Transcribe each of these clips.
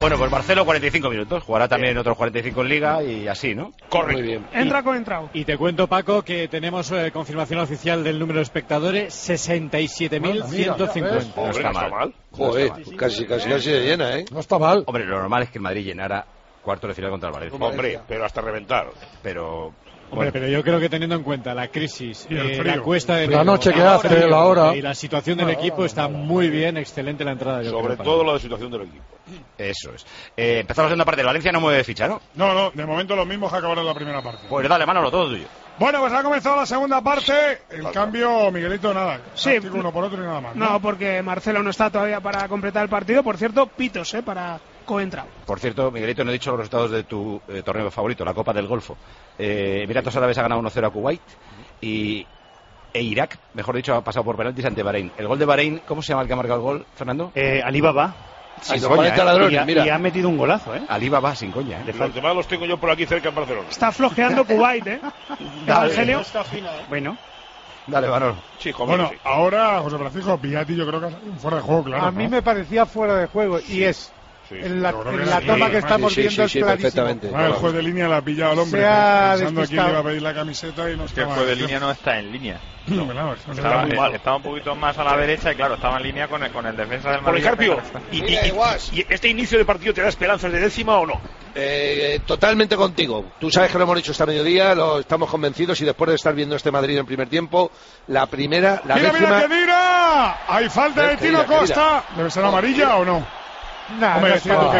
Bueno, pues Marcelo 45 minutos, jugará también otros 45 en Liga y así, ¿no? Correcto. Muy bien. Entra Coentrao. Y te cuento, Paco, que tenemos confirmación oficial del número de espectadores, 67.150. No está mal. Joder, casi de llena, ¿eh? No está mal. Hombre, lo normal es que el Madrid llenara cuarto de final contra el Valencia. Hombre, pero hasta reventar. Pero... Hombre, pero yo creo que teniendo en cuenta la crisis, la cuesta de la noche que hace, la hora y la situación del equipo, está muy bien, excelente la entrada. Sobre todo la situación del equipo. Eso es. Empezamos la segunda parte. El Valencia no mueve ficha, ¿no? No, de momento los mismos que acabaron la primera parte. Pues dale, Manolo, todo tuyo. Bueno, pues ha comenzado la segunda parte. El cambio, Miguelito, nada. Sí, uno por otro y nada más. No, porque Marcelo no está todavía para completar el partido. Por cierto, pitos, para Coentrao. Por cierto, Miguelito, no he dicho los resultados de tu torneo favorito, la Copa del Golfo. Emiratos Árabes ha ganado 1-0 a Kuwait e Irak, mejor dicho, ha pasado por penaltis ante Bahrein. El gol de Bahrein, ¿cómo se llama el que ha marcado el gol, Fernando? Alibaba. Sin coña, ladrones, y ha metido un golazo, Alibaba, sin coña, Los demás los tengo yo por aquí cerca en Barcelona. Está flojeando Kuwait, Evangelio. Bueno. Dale, Manolo. Sí, bueno, ahora, José Francisco, Piatti yo creo que es fuera de juego, claro. A mí me parecía fuera de juego, y es... en la toma que estamos viendo es clarísimo. El juez de línea la ha pillado al hombre pensando a quién le iba a pedir la camiseta y no estaba. El juez de línea no está en línea. No, claro, estaba un poquito más a la derecha y claro, estaba en línea con el defensa del Madrid. Policarpio, ¿y este inicio de partido te da esperanzas de décima o no? Totalmente contigo. Tú sabes que lo hemos dicho esta mediodía, lo estamos convencidos y después de estar viendo este Madrid en primer tiempo, la primera, la décima... ¡Mira que tira! Hay falta de Tino Costa. ¿Debe ser amarilla o no? Hombre, pero va a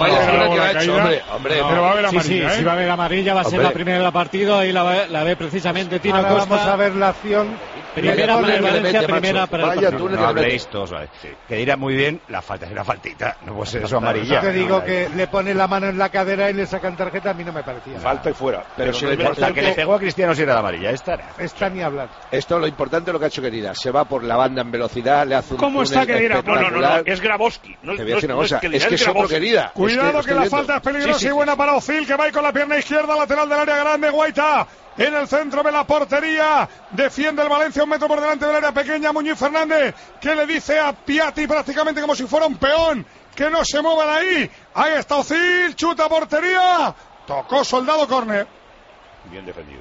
haber amarilla, sí, va a haber amarilla, va a ser la primera de la partido y la ve precisamente Tino Costa. Vamos a ver la acción. Primera para el Valencia, primera para el Barça. No habléis todos, vale. Que dirá muy bien, la falta es una faltita, no puede ser eso amarilla. Yo te digo que le pone la mano en la cadera y le sacan tarjeta, a mí no me parecía. Falta y fuera. Pero si la que le pegó a Cristiano si era la amarilla, esta ni hablar. Esto lo importante es lo que ha hecho Querida, se va por la banda en velocidad, le hace un ¿Cómo está Querida? No, es Grabowski. Es que es otro Querida. Cuidado que la falta es peligrosa y buena para Ozil, que va ahí con la pierna izquierda, lateral del área grande, Guaita. En el centro de la portería, defiende el Valencia un metro por delante del área pequeña, Muñiz Fernández, que le dice a Piatti prácticamente como si fuera un peón, que no se mueva de ahí. Ahí está Ozil, chuta portería, tocó Soldado, córner. Bien defendido.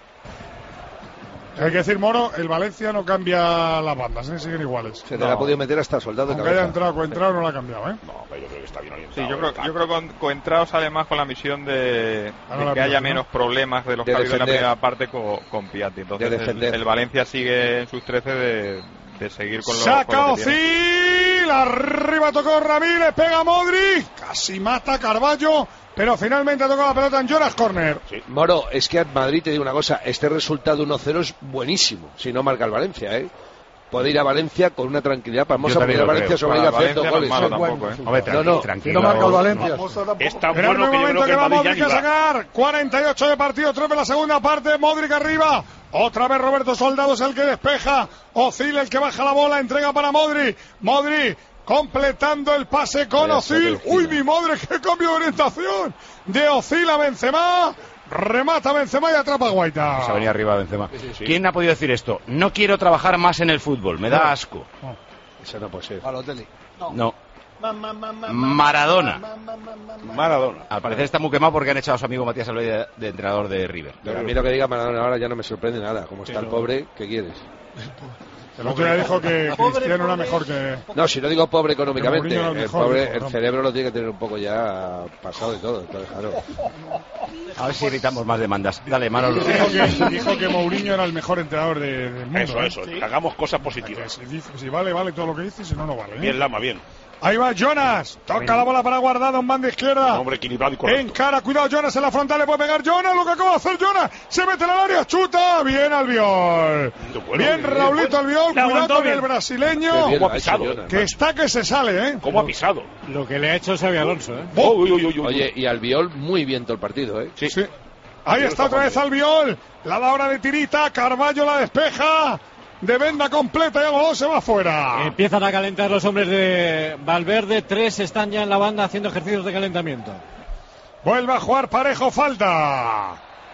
Hay que decir, Moro, el Valencia no cambia las bandas, siguen iguales. Se te la ha podido meter hasta Soldado. Aunque haya entrado Coentrao, no la ha cambiado, No, pero yo creo que está bien orientado. Sí, yo creo que Coentrao sale más con la misión de que haya menos problemas de los que ha habido en la primera parte con Piatti. Entonces el Valencia sigue en sus 13 de seguir con los... ¡Saca Ozil! Arriba tocó Ramírez, pega Modric, casi mata Carballo, pero finalmente ha tocado la pelota en Jonas, córner. Sí. Moro, es que a Madrid, te digo una cosa, este resultado 1-0 es buenísimo, si no marca el Valencia, Puede ir a Valencia con una tranquilidad, vamos a poner a Valencia sobre a hacer 2 goles. Tranquilo, no marca el Valencia. Es tan bueno que yo creo que va el Madrid Modric a sacar, 48 de partido, 3 de la segunda parte, Modric arriba. Otra vez Roberto Soldado es el que despeja, Ozil el que baja la bola, entrega para Modric, completando el pase con Ozil. ¡Uy, mi madre, qué cambio de orientación! De Ozil a Benzema, remata Benzema y atrapa a Guaita. Se venía arriba Benzema. Sí. ¿Quién ha podido decir esto? No quiero trabajar más en el fútbol, me da asco. Eso no puede ser. No. Maradona. Maradona. Al parecer está muy quemado porque han echado a su amigo Matías Almeida de entrenador de River. Pero a mí lo que diga Maradona ahora ya no me sorprende nada. Como está el pobre, ¿qué quieres? El otro día dijo que Cristiano era mejor que... No, si no digo pobre económicamente, el cerebro lo tiene que tener un poco ya pasado y todo. Entonces, claro. A ver si evitamos más demandas. Dale, Manolo. Dijo que Mourinho era el mejor entrenador del mundo. Eso. Sí. Hagamos cosas positivas. Si vale todo lo que dice, si no, no vale. Bien, Lama, bien. Ahí va Jonas, toca la bola para Guardado en banda izquierda. Hombre equilibrado y correcto. En cara, cuidado Jonas en la frontal, le puede pegar Jonas, lo que acaba de hacer Jonas, se mete en el área, chuta, bien Albiol. Bien Raulito Albiol, cuidado con el brasileño, ¿Cómo ha pisado? Que está que se sale, ¿Cómo ha pisado? Lo que le ha hecho Xabi Alonso, Oye, y Albiol muy bien todo el partido, Sí. Ahí está otra vez Albiol, la da hora de tirita, Carballo la despeja. De venda completa y Agoló se va fuera. Empiezan a calentar los hombres de Valverde. 3 están ya en la banda haciendo ejercicios de calentamiento. Vuelve a jugar Parejo, falta.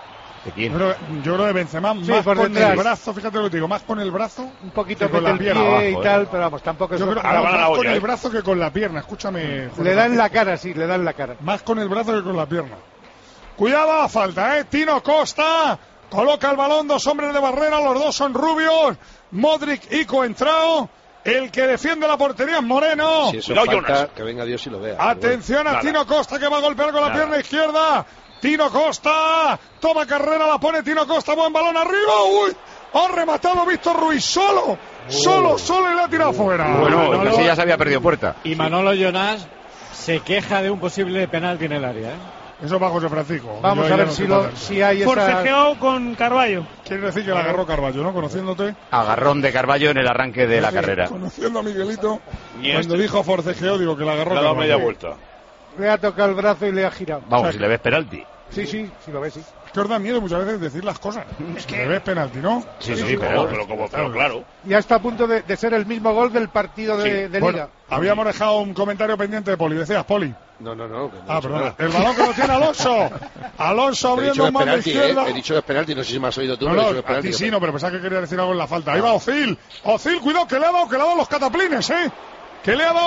¿De quién? Yo creo de Benzema, Sí, más por con detrás. el brazo, fíjate lo que te digo, más con el brazo. Un poquito con mete la el pierna pie abajo, y tal, pero vamos, tampoco es... Yo creo Ahora van a la más con olla, el brazo que con la pierna, escúchame. Jorge. Le dan la cara, sí, le dan la cara. Más con el brazo que con la pierna. Cuidado a falta, Tino Costa coloca el balón, 2 hombres de barrera, los 2 son rubios, Modric y Coentrao. El que defiende la portería es Moreno. Si eso Cuidado, falta, Jonas. que venga Dios y lo vea. Atención a Tino Costa que va a golpear con la pierna izquierda. Tino Costa toma carrera, la pone Tino Costa, buen balón arriba. Uy, ha rematado Víctor Ruiz solo y la ha tirado fuera. Bueno, Manolo- casi ya se había perdido puerta. Y Manolo Jonas se queja de un posible penalti en el área. Eso va José Francisco. Vamos Yo a ya ver no sé si hay esa... Forcejeó con Carballo. Quiere decir que la agarró Carballo, ¿no? Conociéndote. Agarrón de Carballo en el arranque de la Sí, carrera. Conociendo a Miguelito. Ni Cuando dijo forcejeo, digo que la agarró Le ha dado Carballo. media vuelta. Le ha tocado el brazo y le ha girado. Vamos, si le ves penalti. Sí, lo ves, sí. Es que os da miedo muchas veces decir las cosas. Es que ves penalti, ¿no? Sí, Pero claro. Ya está a punto de ser el mismo gol del partido de Bueno, Liga. habíamos dejado un comentario pendiente de Poli. Decías, Poli. No. que no Ah, he dicho perdón. nada. El balón que lo tiene Alonso. Alonso He abriendo dicho que es mano penalti, izquierda. He dicho que es penalti, no sé si me has oído tú. No, pero he no, dicho que es a ti penalti. sí, no, pero pensaba que quería decir algo en la falta. Ahí va Ozil. Ozil, cuidado, que le ha dado los cataplines, Que le ha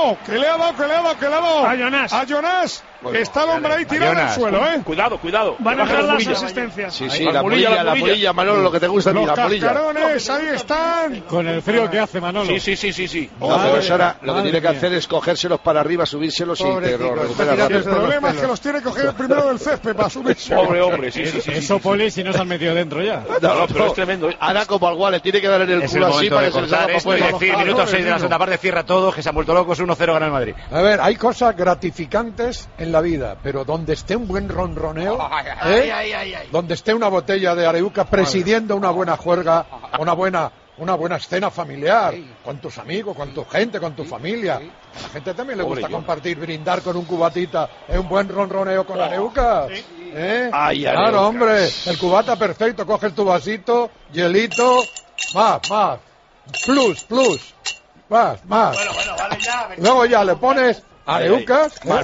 dado. A Jonas. Bueno, Está el hombre ahí tirado en el Jonas. suelo, Cuidado. Van a Baja dejar las Murilla. asistencias. Sí, Ahí, la polilla, Manolo, lo que te gusta a ti, Los la polilla. cascarones, ahí están. Con el frío que hace Manolo. Sí. No, pero eso ahora lo que Madre tiene que mía. hacer es cogérselos para arriba, subírselos y te Pobrecito, lo está recuperas tirando rápido. El problema es que los tiene que coger primero del césped para subirse. Pobre hombre, sí. Eso, Poli, si no se han metido dentro ya. No, pero es tremendo. Ahora como al Gual le tiene que dar en el Es el culo así momento para de que se les cortar haga esto y para decir, Vamos, minuto 6 de la Florentino. segunda parte, cierra todo, que se han vuelto locos, 1-0 gana el Madrid. A ver, hay cosas gratificantes en la vida, pero donde esté un buen ronroneo, donde esté una botella de Areuca presidiendo una buena juerga, una buena escena familiar, con tus amigos, con tu gente, con tu familia. A la gente también le gusta compartir, brindar con un cubatita, un buen ronroneo con Areuca. Claro, hombre, el cubata perfecto, coges tu vasito, hielito, más, plus, más. Luego ya le pones Areucas, Más.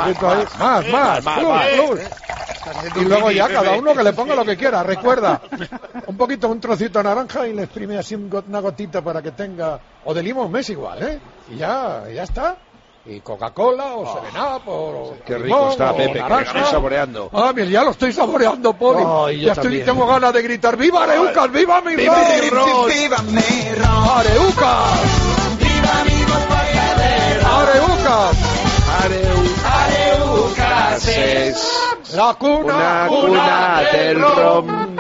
plus. Y luego ya cada uno que le ponga lo que quiera. Recuerda, un trocito de naranja y le exprime así una gotita para que tenga, o de limón, mes igual, y ya está. Y Coca-Cola o Seven Up o Qué rico limón, está, o Pepe, que lo naranja. estoy saboreando. Ah, mira, ya lo estoy saboreando, Poli. Ay, yo ya también. tengo ganas de gritar ¡viva Areucas! ¡Viva mi ron! ¡Areucas! Areucas es La cuna del rom.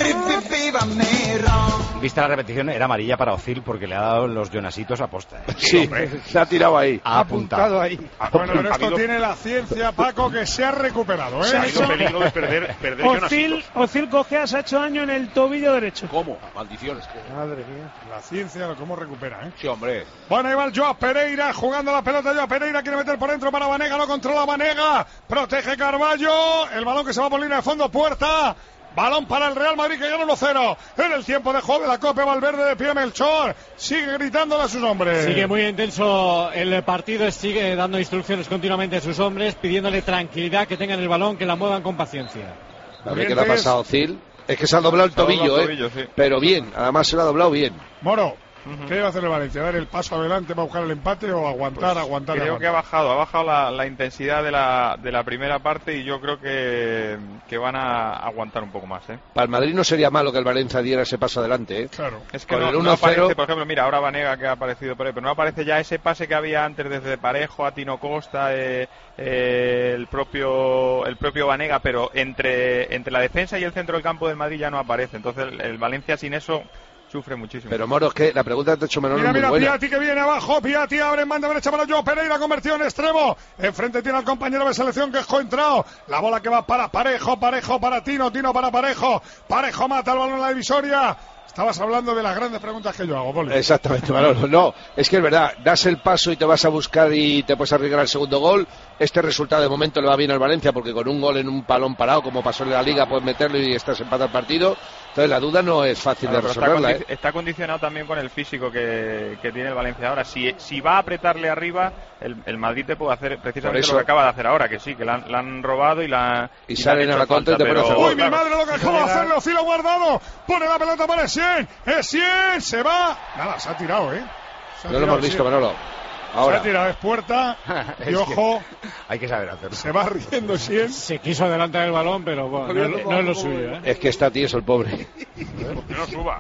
Vista la repetición, era amarilla para Ozil porque le ha dado los Jonasitos a posta. Sí, se ha tirado ahí. Ha apuntado. ahí. Bueno, pero esto tiene la ciencia, Paco, que se ha recuperado, Se Ha ha habido hecho- peligro de perder Ozil Cogea se ha hecho daño en el tobillo derecho. ¿Cómo? Maldiciones. Madre mía. La ciencia, cómo recupera, Sí, hombre. Bueno, ahí va el Joao Pereira jugando la pelota. Joao Pereira quiere meter por dentro para Vanega, lo controla Vanega, protege Carballo, el balón que se va por línea de fondo, puerta. Balón para el Real Madrid que gana 1-0. En el tiempo de juego de la Copa, Valverde de pie, Melchor sigue gritándole a sus hombres. Sigue muy intenso el partido, sigue dando instrucciones continuamente a sus hombres, pidiéndole tranquilidad, que tengan el balón, que la muevan con paciencia. A ver qué le ha pasado a Ozil. Es que se ha doblado el tobillo, sí. Pero bien, además se lo ha doblado bien. Moro, ¿qué va a hacer el Valencia? ¿Dar el paso adelante para buscar el empate o aguantar? Creo que ha bajado la intensidad de la primera parte y yo creo que van a aguantar un poco más. Para el Madrid no sería malo que el Valencia diera ese paso adelante. Claro. Es que Con el no 1-0. aparece, por ejemplo, mira, ahora Vanega que ha aparecido por ahí, pero no aparece ya ese pase que había antes desde Parejo a Tino Costa, el propio Vanega, pero entre la defensa y el centro del campo del Madrid ya no aparece. Entonces el Valencia sin eso sufre muchísimo. Pero Moro, es que la pregunta que te ha hecho Manolo es muy Mira, buena. Piatti que viene abajo, Piatti abre en banda derecha para Joao Pereira, convertido en extremo, enfrente tiene al compañero de selección que es Coentrao, la bola que va para Parejo para Tino para Parejo mata el balón en la divisoria, Estabas hablando de las grandes preguntas que yo hago, Poli. Exactamente, Manolo. No, es que es verdad, das el paso y te vas a buscar y te puedes arriesgar el segundo gol. Este resultado de momento le va bien al Valencia porque con un gol en un balón parado, como pasó en la Liga, puedes meterlo y estás empatado el partido. Entonces la duda no es fácil de resolverla. Está condicionado también con el físico que tiene el Valencia ahora. Si va a apretarle arriba, el Madrid te puede hacer precisamente lo que acaba de hacer ahora, que sí, que la han robado y salen a la contra y te ponen ¡Uy, mi madre, lo que acaba de hacer Ozil Guardado! Pone la pelota para Essien. Essien se va. Nada, se ha tirado, No lo hemos visto, Manolo. Ahora. Se ha tirado, es puerta. Y ojo. Hay que saber hacerlo. Se va riendo Essien. Se quiso adelantar el balón, pero bueno, no es lo suyo. Es que está tieso el pobre. Que no suba.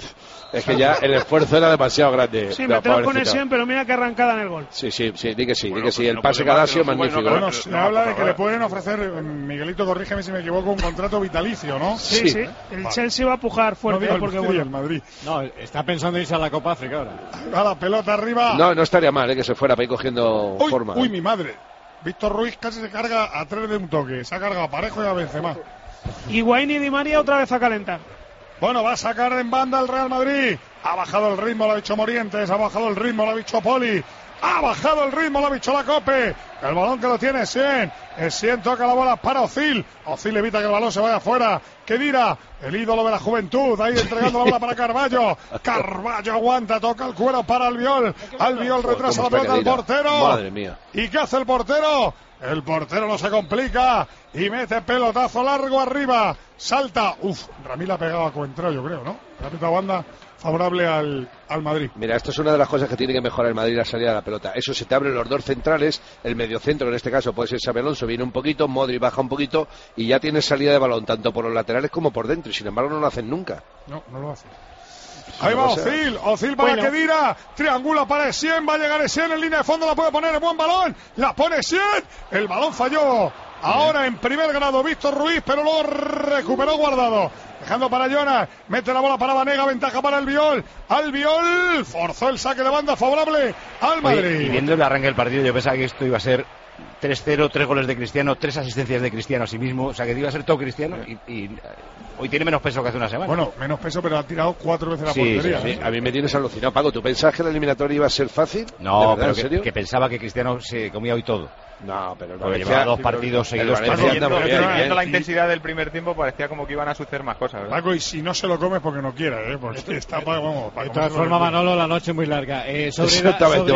Es que ya el esfuerzo era demasiado grande. Sí, meterlo con Essien, pero mira qué arrancada en el gol. Sí, di que sí. El pase que ha dado ha sido magnífico. Bueno, se habla de que le pueden ofrecer, Miguelito, corrígeme si me equivoco, un contrato vitalicio, ¿no? Sí. El Chelsea va a pujar fuerte porque el Madrid. No, está pensando irse a la Copa África ahora. Va la pelota arriba. No estaría mal que se fuera para ir cogiendo forma. Uy, mi madre. Víctor Ruiz casi se carga a 3 de un toque. Se ha cargado a Parejo y a Benzema. Higuaín y Di María otra vez a calentar. Bueno, va a sacar en banda el Real Madrid. Ha bajado el ritmo, lo ha dicho Morientes. Ha bajado el ritmo, lo ha dicho Poli. Ha bajado el ritmo, lo ha dicho la Cope. El balón que lo tiene Essien. Essien toca la bola para Ozil. Ozil evita que el balón se vaya afuera. Kedira, el ídolo de la juventud. Ahí entregando la bola para Carballo. Carballo aguanta, toca el cuero para Albiol. Albiol retrasa la pelota al portero. Madre mía. ¿Y qué hace el portero? El portero no se complica y mete pelotazo largo arriba. Salta. Ramil ha pegado a Coentrao, yo creo, ¿no? La pita banda favorable al Madrid. Mira, esto es una de las cosas que tiene que mejorar el Madrid, la salida de la pelota. Eso se te abren los dos centrales, el mediocentro en este caso puede ser Xabi Alonso, viene un poquito, Modric baja un poquito y ya tienes salida de balón tanto por los laterales como por dentro y sin embargo no lo hacen nunca. No lo hacen. Ahí va Ozil para Kedira, triangula para Essien, va a llegar Essien en línea de fondo, la puede poner, el buen balón, la pone Essien, el balón falló. Ahora en primer grado Víctor Ruiz, pero luego recuperó Guardado. Dejando para Jonas, mete la bola para Vanega, ventaja para Albiol. Albiol forzó el saque de banda favorable al Madrid. Oye, y viendo el arranque del partido, yo pensaba que esto iba a ser 3-0, 3 goles de Cristiano, 3 asistencias de Cristiano a sí mismo. O sea, que iba a ser todo Cristiano y hoy tiene menos peso que hace una semana. Bueno, menos peso, pero ha tirado 4 veces la portería. Sí. A mí me tienes alucinado, Paco. ¿Tú pensabas que la eliminatoria iba a ser fácil? No, pero que pensaba que Cristiano se comía hoy todo. No, pero porque llevaba 2 partidos seguidos. Viendo la intensidad del primer tiempo parecía como que iban a suceder más cosas, ¿verdad? Paco, y si no se lo comes porque no quiera, porque está para, vamos. De todas formas, Manolo, la noche es muy larga. Sobre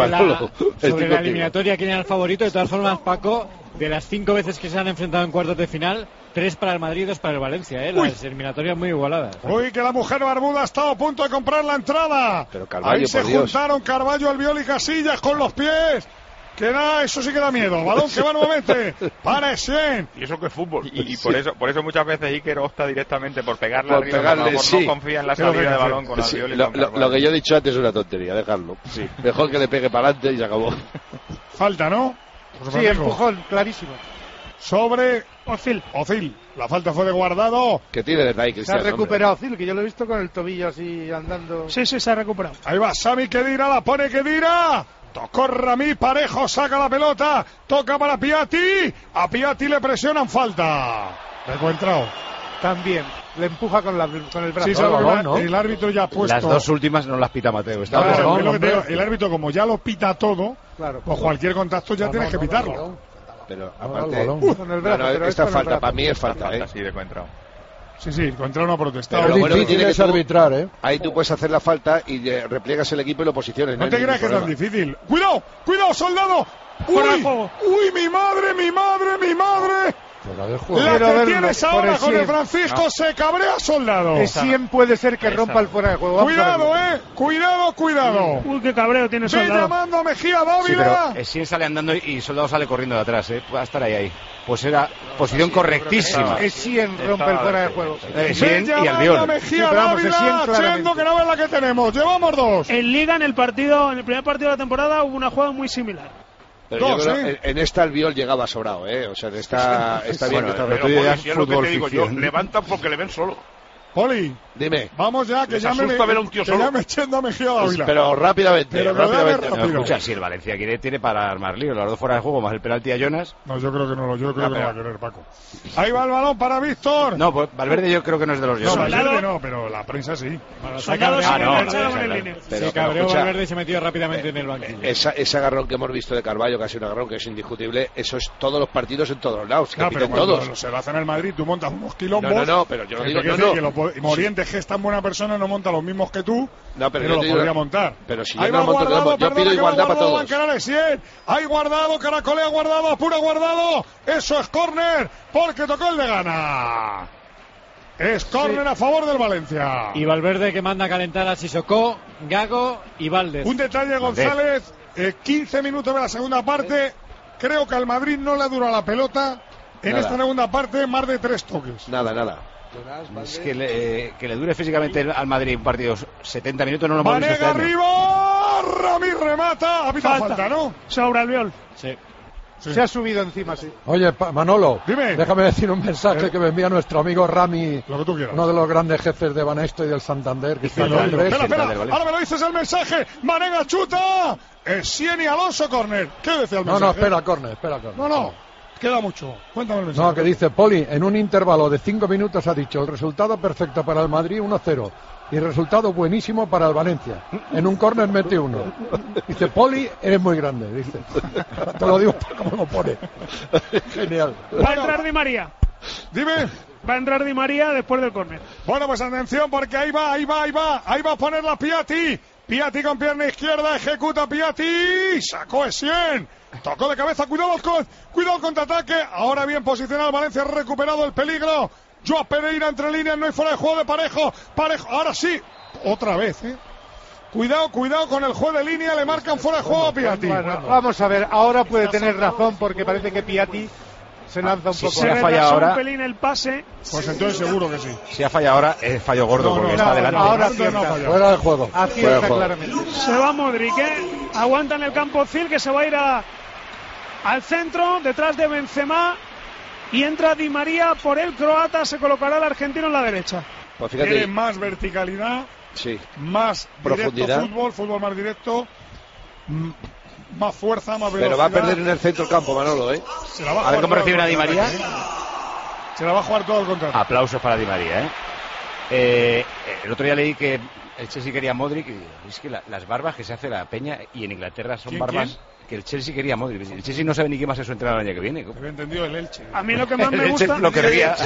la eliminatoria, ¿quién era el favorito? De todas formas, Paco, de las 5 veces que se han enfrentado en cuartos de final, 3 para el Madrid y 2 para el Valencia, las eliminatorias muy igualadas. Uy, que la mujer barbuda ha estado a punto de comprar la entrada. Pero Carvalho, ahí se juntaron Carballo, Albiol y Casillas con los pies. Que da, eso sí que da miedo. Balón que va nuevamente para Essien. Y eso que es fútbol. Y por eso muchas veces Iker opta directamente por pegarle arriba, no confía en la salida de balón con Albiol y lo que yo he dicho antes es una tontería, dejarlo. Sí. Mejor que le pegue para adelante y se acabó. Falta, ¿no? Sí, empujón, clarísimo. Sobre Ozil. La falta fue de Guardado. Que tiene desde ahí, Cristiano. Se ha recuperado Ozil, que yo lo he visto con el tobillo así andando. Sí, se ha recuperado. Ahí va Sami Kedira, la pone Kedira. Tocó Ramí, Parejo, saca la pelota. Toca para Piatti. A Piatti le presionan, falta. Encontrado. También. Le empuja con el brazo. Sí, ¿no? El árbitro ya ha puesto. Las 2 últimas no las pita Mateo. El árbitro, como ya lo pita todo, pues cualquier contacto ya tienes que pitarlo. Pero aparte, esta falta, para mí es falta, Sí, de Coentrao. Sí, Coentrao no ha protestado. Pero bueno, difícil es arbitrar, Ahí tú puedes hacer la falta y repliegas el equipo y lo posiciones. No te creas que es tan difícil. ¡Cuidado, Soldado! ¡Uy, mi madre! La que tienes ahora con el Francisco se cabrea, Soldado. Essien puede ser que rompa el fuera de juego. Cuidado. Uy, qué cabreo tiene Soldado. Ve llamando a Mejía Dávila. Sí, pero Essien sale andando y Soldado sale corriendo de atrás, Va a estar ahí. Pues era posición correctísima. Essien rompe el fuera de juego. Essien y Albiol. Mejía Dávila, siendo que no es la que tenemos. Llevamos 2. En Liga, en el primer partido de la temporada, hubo una jugada muy similar. Pero yo creo, en esta Albiol llegaba sobrado, O sea, está bien. Pero yo te digo, levantan porque le ven solo. Poli, dime. Vamos ya, que ya me echando a Mejía Dávila. Pero rápidamente. Escucha, si el Valencia tiene para armar lío, los dos fuera de juego, más el penalti a Jonas. No, yo creo que no lo va a querer, Paco. Ahí va el balón para Víctor. No, pues Valverde yo creo que no es de los Jonas. No, Valverde no, pero la prensa sí. Se cabreó Valverde y se metió rápidamente en el banquillo. Ese agarrón que hemos visto de Carvalho, que ha sido un agarrón que es indiscutible, eso es todos los partidos en todos los lados. No, pero todos. Se lo hacen en el Madrid, tú montas unos quilombos. No, pero yo no digo que Morientes, que es tan buena persona, no monta los mismos que tú, pero lo podría montar. Pero si yo no monto, yo pido igualdad para todos. Hay Guardado, caracolea Guardado, apura Guardado. Eso es córner, porque tocó el de Gana. Es córner a favor del Valencia. Y Valverde que manda a calentar a Sissoko, Gago y Valdés. Un detalle, González, 15 minutos de la segunda parte. Creo que al Madrid no le dura la pelota en esta segunda parte, más de 3 toques. Nada. Es que le dure físicamente al Madrid un partido 70 minutos no lo hemos visto este año. Arriba, Ramírez remata, ha falta, ¿no? Sobre Albiol. Sí. Se ha subido encima, sí. Oye, Manolo, dime. Déjame decir un mensaje que me envía nuestro amigo Rami, lo que tú quieras. Uno de los grandes jefes de Banesto y del Santander, que está en Londres. Espera, ahora me lo dices el mensaje. Manega chuta. Sieni Alonso, córner. ¿Qué decía el mensaje? No, espera, córner. No. Queda mucho. Cuéntame el mensaje. No, que dice Poli, en un intervalo de 5 minutos ha dicho el resultado perfecto para el Madrid 1-0 y resultado buenísimo para el Valencia. En un córner mete 1. Dice, Poli, eres muy grande, dice. Te lo digo como lo pone. Genial. Va a entrar Di María. Dime. Va a entrar Di María después del córner. Bueno, pues atención, porque ahí va a ponerla Piatti. Piatti con pierna izquierda, ejecuta Piatti. Sacó Essien. Tocó de cabeza, cuidado el contraataque. Ahora bien posicionado Valencia, ha recuperado el peligro. Joao Pereira entre líneas, no hay fuera de juego de Parejo. Ahora sí, otra vez, Cuidado con el juego de línea, le marcan fuera de juego a Piatti. Bueno, vamos a ver, ahora puede tener razón porque parece que Piatti se lanza un poco. Se ha fallado ahora un pelín el pase. Pues entonces seguro que sí. Si ha fallado ahora, es fallo gordo porque está adelante. Ahora fuera de juego. Acierta claramente. Se va Modric, aguanta en el campo Zil, que se va a ir al centro, detrás de Benzema, y entra Di María por el croata, se colocará el argentino en la derecha. Pues fíjate, tiene más verticalidad, más profundidad, fútbol más directo, más fuerza, más velocidad. Pero va a perder en el centro del campo, Manolo, a ver cómo reciben a Di María. Se la va a jugar todo el contrato. Aplausos para Di María, el otro día leí que el Chelsea quería a Modric, y es que las barbas que se hace la Peña y en Inglaterra son barbas que el Chelsea quería a Modric. El Chelsea no sabe ni qué más es su entrenador el año que viene. He entendido el Elche. A mí lo que más me gusta... lo querría.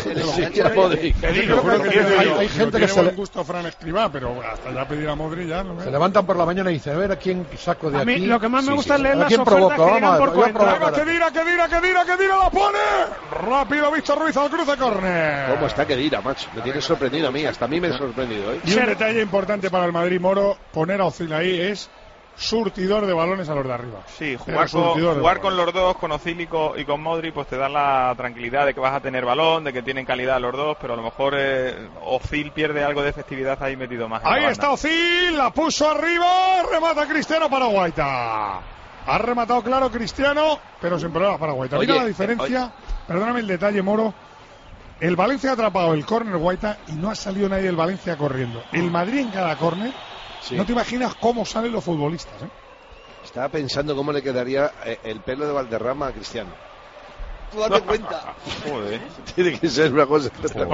Hay gente que se le gusta a Fran Escribá, pero hasta ya pedir a Modric ya no. Se levantan por la mañana y dicen, a ver a quién saco de aquí. A mí lo que más me gusta es leer las ofertas provoca, que digan por cuenta. Que Dira la pone. Rápido Víctor Ruiz al cruce córner. ¿Cómo está que Dira, macho? Me tiene sorprendido a mí, hasta a mí me ha sorprendido. Y un detalle importante para el Madrid, Moro, poner a Ozil ahí es surtidor de balones a los de arriba. Sí, jugar con los dos, con Ozil y con Modric, pues te da la tranquilidad de que vas a tener balón, de que tienen calidad los dos, pero a lo mejor Ozil pierde algo de efectividad ahí metido más. Ahí está Ozil, la puso arriba, remata Cristiano para Guaita. Ha rematado claro Cristiano, pero sin problemas para Guaita. Mira la diferencia, perdóname el detalle, Moro. El Valencia ha atrapado el córner Guaita y no ha salido nadie del Valencia corriendo. El Madrid en cada córner. Sí. No te imaginas cómo salen los futbolistas, Estaba pensando cómo le quedaría el pelo de Valderrama a Cristiano. Tú date cuenta. Joder. Tiene que ser una cosa.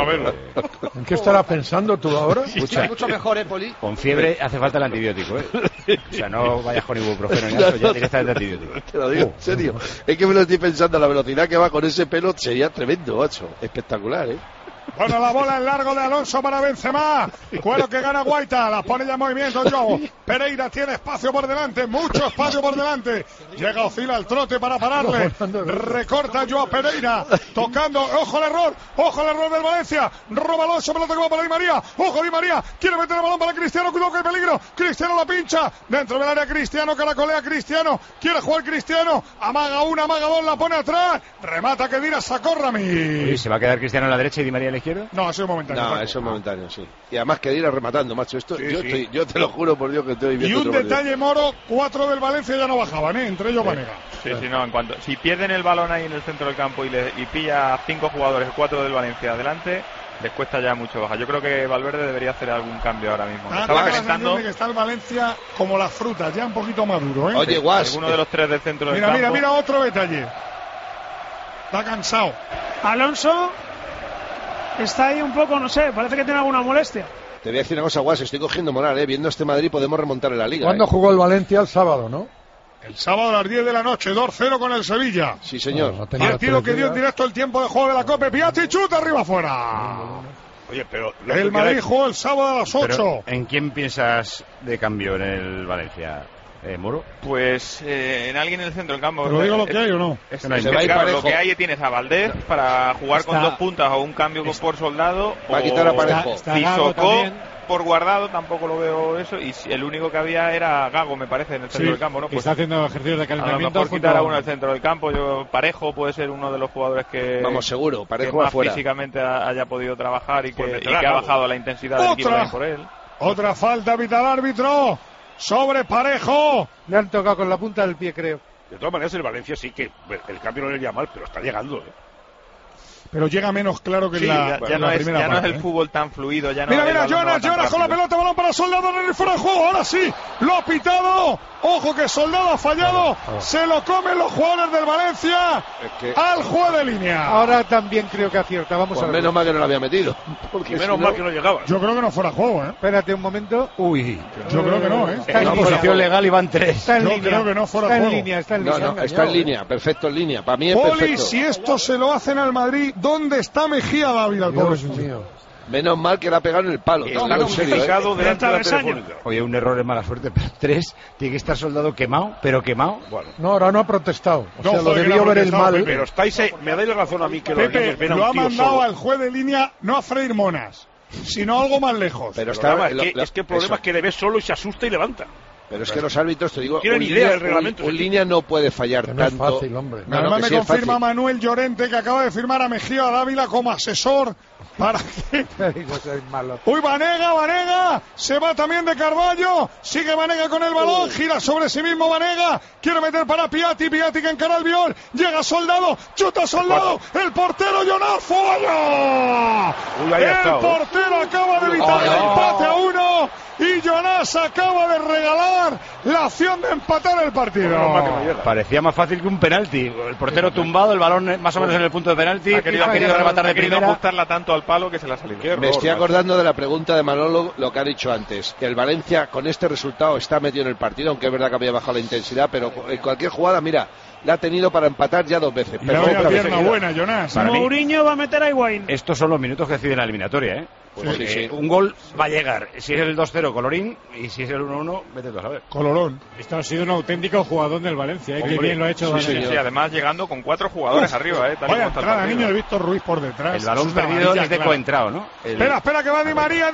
¿En qué estarás pensando tú ahora? Mucho mejor, Poli. Con fiebre hace falta el antibiótico, O sea, no vayas con ibuprofeno ni eso, ya directamente antibiótico. Te lo digo, en serio. Es que me lo estoy pensando, la velocidad que va con ese pelo sería tremendo, macho. Espectacular, Bueno, la bola en largo de Alonso para Benzema. Cuero que gana Guaita. La pone ya en movimiento Joao Pereira tiene espacio por delante. Mucho espacio por delante. Llega Ozil al trote para pararle. Recorta Joao Pereira. Tocando. Ojo al error del Valencia. Roba Alonso. Pelota que va para Di María. Ojo Di María. Quiere meter el balón para Cristiano. Cuidado que hay peligro. Cristiano la pincha. Dentro del área Cristiano. Caracolea Cristiano. Quiere jugar Cristiano. Amaga una, amaga dos. La pone atrás. Remata que Dira. Sacó Rami. ¿Se va a quedar Cristiano en la derecha y Di María a la izquierda? No, eso es momentáneo. No, eso es momentáneo, sí. Y además que ir rematando, macho. Esto, sí, yo te lo juro por Dios que estoy viendo. Y un detalle, Moro, 4 del Valencia ya no bajaban, entre ellos Vanega. Sí, no, si pierden el balón ahí en el centro del campo y pilla 5 jugadores, 4 del Valencia adelante, les cuesta ya mucho bajar. Yo creo que Valverde debería hacer algún cambio ahora mismo. Estaba calentando que está el Valencia como las frutas, ya un poquito maduro, ¿eh? Oye, Guas, uno de los tres del centro del campo. Mira otro detalle. Está cansado. Alonso está ahí un poco, no sé, parece que tiene alguna molestia. Te voy a decir una cosa, Guas, estoy cogiendo moral, viendo este Madrid podemos remontar en la Liga. ¿Cuándo jugó el Valencia? El sábado, ¿no? El sábado a las 10 de la noche, 2-0 con el Sevilla. Sí, señor. Partido que dio en directo el tiempo de juego de la Copa. Piatti chuta arriba afuera. Oye, pero el Madrid jugó el sábado a las 8. Pero, ¿en quién piensas de cambio en el Valencia, Muro? Pues en alguien en el centro del campo. ¿Pero digo lo que hay o no? Claro, lo que hay tienes a Valdés para jugar con 2 puntas o un cambio por Soldado. Va a quitar a Parejo. Sissoko por Guardado, tampoco lo veo eso. Y el único que había era Gago, me parece, en el centro del campo, ¿no? Pues está haciendo ejercicios de calentamiento. A lo mejor quitar a uno del centro del campo. Parejo puede ser uno de los jugadores que... Vamos, seguro. Parejo que más afuera. Físicamente haya podido trabajar y que ha bajado la intensidad del equipo por él. Otra falta, pita el árbitro sobre Parejo. Le han tocado con la punta del pie, creo. De todas maneras, el Valencia sí que el cambio no le iría mal, pero está llegando, Pero llega menos claro que sí, la primera parte. Ya no es el fútbol tan fluido. Ya mira, Jonas con la pelota, balón para Soldado en el fuera de juego. Ahora sí, lo ha pitado. Ojo que Soldado ha fallado. Se lo comen los jugadores del Valencia al juego de línea. Ahora también creo que acierta. Vamos a ver. Menos mal que no lo había metido. Y menos mal que no llegaba. Yo creo que no fuera juego, Espérate un momento. Uy. Yo creo que no, Está en posición legal y van 3. Está en Yo línea. creo que no fuera está juego. En línea, está en línea. No, está en línea. Perfecto en línea. Para mí es Poli, perfecto. si esto se lo hacen al Madrid, ¿dónde está Mejía Dávila? Dios mío. Menos mal que le ha pegado en el palo. Está complicado delante de la Telefónica. Oye, un error es mala suerte, pero 3, tiene que estar Soldado quemado, pero quemado. Bueno. No, ahora no ha protestado. O sea, No, lo joder, debió que no ha ver el protestado, mal. Pero estáis, me dais la razón a mí que Pepe ven a lo un ha tío mandado solo. al juez de línea, no a freír monas, sino algo más lejos. Pero Es que el problema es que le ves solo y se asusta y levanta. Pero es que los árbitros, te digo, Tienen idea del reglamento. Un línea no puede fallar Que no tanto. es fácil, hombre. No, Además que me sí es confirma fácil. Manuel Llorente que acaba de firmar a Mejía Dávila como asesor para que... Uy, Vanega, se va también de Carballo, sigue Vanega con el balón, gira sobre sí mismo Vanega, quiere meter para Piatti que encara el Biol, llega Soldado, chuta Soldado, el portero Jonas falla. El portero acaba de evitar el empate a 1 y Jonas acaba de regalar la opción de empatar el partido. Parecía más fácil que un penalti. El portero tumbado, el balón más o menos en el punto de penalti. Ha querido rematar de primera. ajustarla tanto al palo que se la ha salido. Me estoy acordando de la pregunta de Manolo, lo que ha dicho antes, que el Valencia con este resultado está metido en el partido, aunque es verdad que había bajado la intensidad, pero en cualquier jugada, mira, la ha tenido para empatar ya 2 veces. Una pierna buena, Jonas. Mourinho va a meter a Higuaín. Estos son los minutos que deciden la eliminatoria, ¿eh? Pues sí. Un gol va a llegar. Si es el 2-0, colorín, y si es el 1-1, vete tú a saber. Colorón. Esto ha sido un auténtico jugador del Valencia, que bien lo ha hecho. Sí, además llegando con 4 jugadores arriba, Vaya entrada, niño, de Víctor Ruiz por detrás. El balón perdido es de coentrado, ¿no? Espera, que va Di María.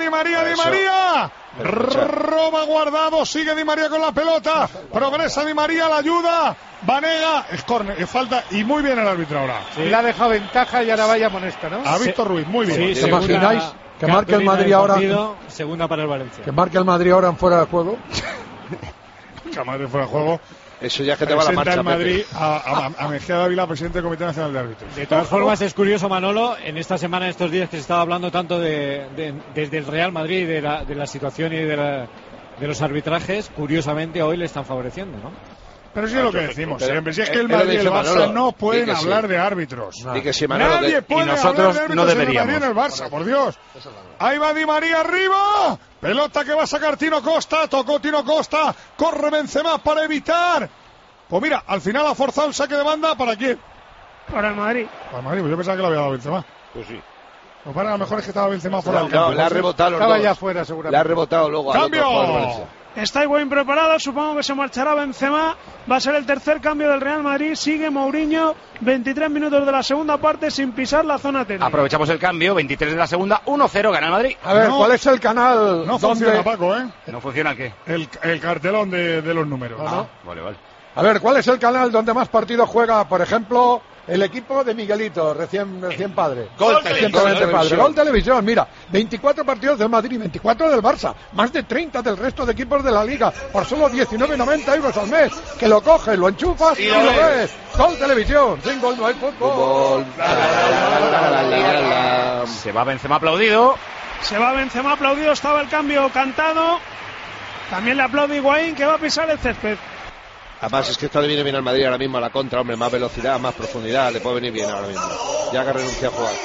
Roba Guardado, sigue Di María con la pelota. Progresa Di María, la ayuda. Vanega, es córner, falta, y muy bien el árbitro ahora. Sí. Le ha dejado ventaja y ahora vaya amonesta, ¿no? A Víctor Ruiz, muy bien. ¿Te imagináis que marque el Madrid ahora? Segunda para el Valencia. Que marque el Madrid ahora en fuera de juego. Que Madrid fuera de juego. Eso ya que te va la marcha, el Madrid a Mejía Dávila, presidente del Comité Nacional de Árbitros. De todas formas, es curioso, Manolo, en esta semana, en estos días que se estaba hablando tanto desde el Real Madrid, de la situación y de los arbitrajes, curiosamente hoy le están favoreciendo, ¿no? Pero sí es lo que decimos siempre, si es que el Madrid y el Barça no pueden hablar de árbitros. Nadie puede hablar de árbitros no deberíamos. En el Barça, por Dios. Ahí va Di María arriba. Pelota que va a sacar Tino Costa. Tocó Tino Costa. Corre Benzema para evitar. Pues mira, al final ha forzado el saque de banda. ¿Para quién? Para el Madrid. Para el Madrid, pues yo pensaba que lo había dado Benzema. Pues sí. Pues para, a lo mejor es que estaba Benzema fuera del campo. Le ha rebotado Estaba ya fuera, seguramente. Le ha rebotado luego al otro jugador de Valencia. Está Higuaín preparado, supongo que se marchará Benzema. Va a ser el tercer cambio del Real Madrid. Sigue Mourinho, 23 minutos de la segunda parte sin pisar la zona técnica. Aprovechamos el cambio, 23 de la segunda, 1-0 gana el Madrid. A ver, ¿cuál es el canal? No funciona, Paco, ¿eh? ¿No funciona qué? El cartelón de los números. Vale. A ver, ¿cuál es el canal donde más partidos juega, por ejemplo, el equipo de Miguelito, recién padre? Gol Televisión. Gol Televisión, mira, 24 partidos del Madrid, 24 del Barça, más de 30 del resto de equipos de la Liga, por solo 19,90 euros al mes, que lo coges, lo enchufas y lo ves. Gol Televisión, sin gol no hay fútbol. Se va Benzema aplaudido. Estaba el cambio cantado. También le aplaude Higuaín, que va a pisar el césped. Además es que esto le viene bien al Madrid ahora mismo a la contra, hombre, más velocidad, más profundidad, le puede venir bien ahora mismo. Ya que renuncia a jugar.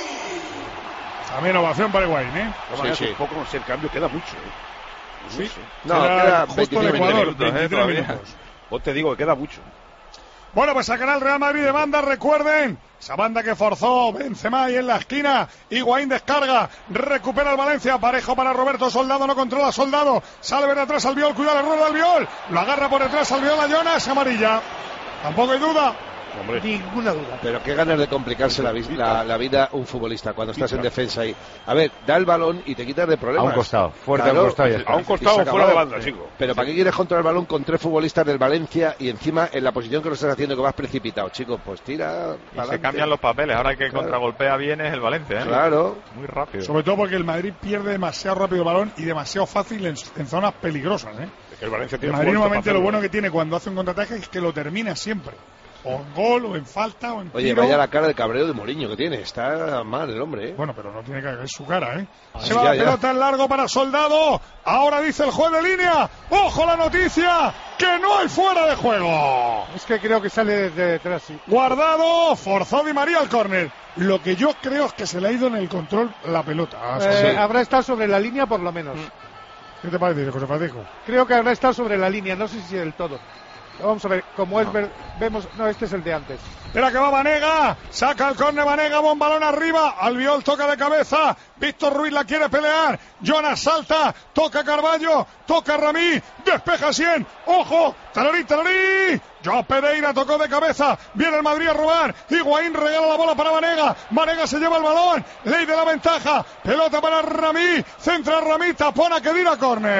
También ovación para Higuaín, ¿eh? Sí. Un poco, no sé, el cambio queda mucho, Sí. No, queda 23 minutos. Pues te digo que queda mucho. Bueno, pues sacará el Real Madrid de banda, recuerden, esa banda que forzó Benzema ahí en la esquina. Higuaín descarga, recupera el Valencia, parejo para Roberto Soldado, no controla Soldado, sale ver atrás Albiol, cuidado el ruedo Albiol, lo agarra por detrás Albiol a Jonas, amarilla. Tampoco hay duda. Hombre. Ninguna duda. Pero qué ganas de complicarse la vida un futbolista cuando estás en defensa ahí. A ver, da el balón y te quitas de problemas. A un costado, fuerte, claro, a un costado. A un costado fuera de banda, chico. Pero ¿para qué quieres controlar el balón con 3 futbolistas del Valencia y encima en la posición que lo estás haciendo que vas precipitado, chicos? Pues tira. Y se cambian los papeles. Ahora que contragolpea bien es el Valencia, ¿eh? Claro. Muy rápido. Sobre todo porque el Madrid pierde demasiado rápido el balón y demasiado fácil en zonas peligrosas, ¿eh? Es que el Valencia tiene Madrid normalmente lo bueno que tiene cuando hace un contraataque es que lo termina siempre. O en gol, o en falta, o en tiro. Oye, vaya la cara de cabreo de Mourinho que tiene. Está mal el hombre, ¿eh? Bueno, pero no tiene que... Es su cara, ¿eh? Se va la pelota en largo para Soldado. Ahora dice el juez de línea. ¡Ojo la noticia! ¡Que no hay fuera de juego! Es que creo que sale desde detrás, sí. Guardado. Forzó Di María al córner. Lo que yo creo es que se le ha ido en el control la pelota. Habrá estado sobre la línea por lo menos. ¿Qué te parece, José Francisco? Creo que habrá estado sobre la línea. No sé si del todo. Vamos a ver, como es vemos, no, este es el de antes. Espera que va Banega, saca el córner Banega, buen balón arriba, Albiol toca de cabeza, Víctor Ruiz la quiere pelear, Jonas salta, toca Carballo, toca Ramí, despeja 100, ojo, Tararí, Joao Pereira tocó de cabeza, viene el Madrid a robar, Higuaín regala la bola para Banega se lleva el balón, ley de la ventaja, pelota para Ramí, centra Ramí, tapona que dirá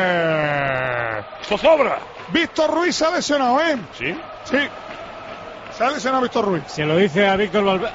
córner. ¡Zozobra! Víctor Ruiz se ha lesionado, ¿eh? ¿Sí? Sí. Se ha lesionado Víctor Ruiz. Se lo dice a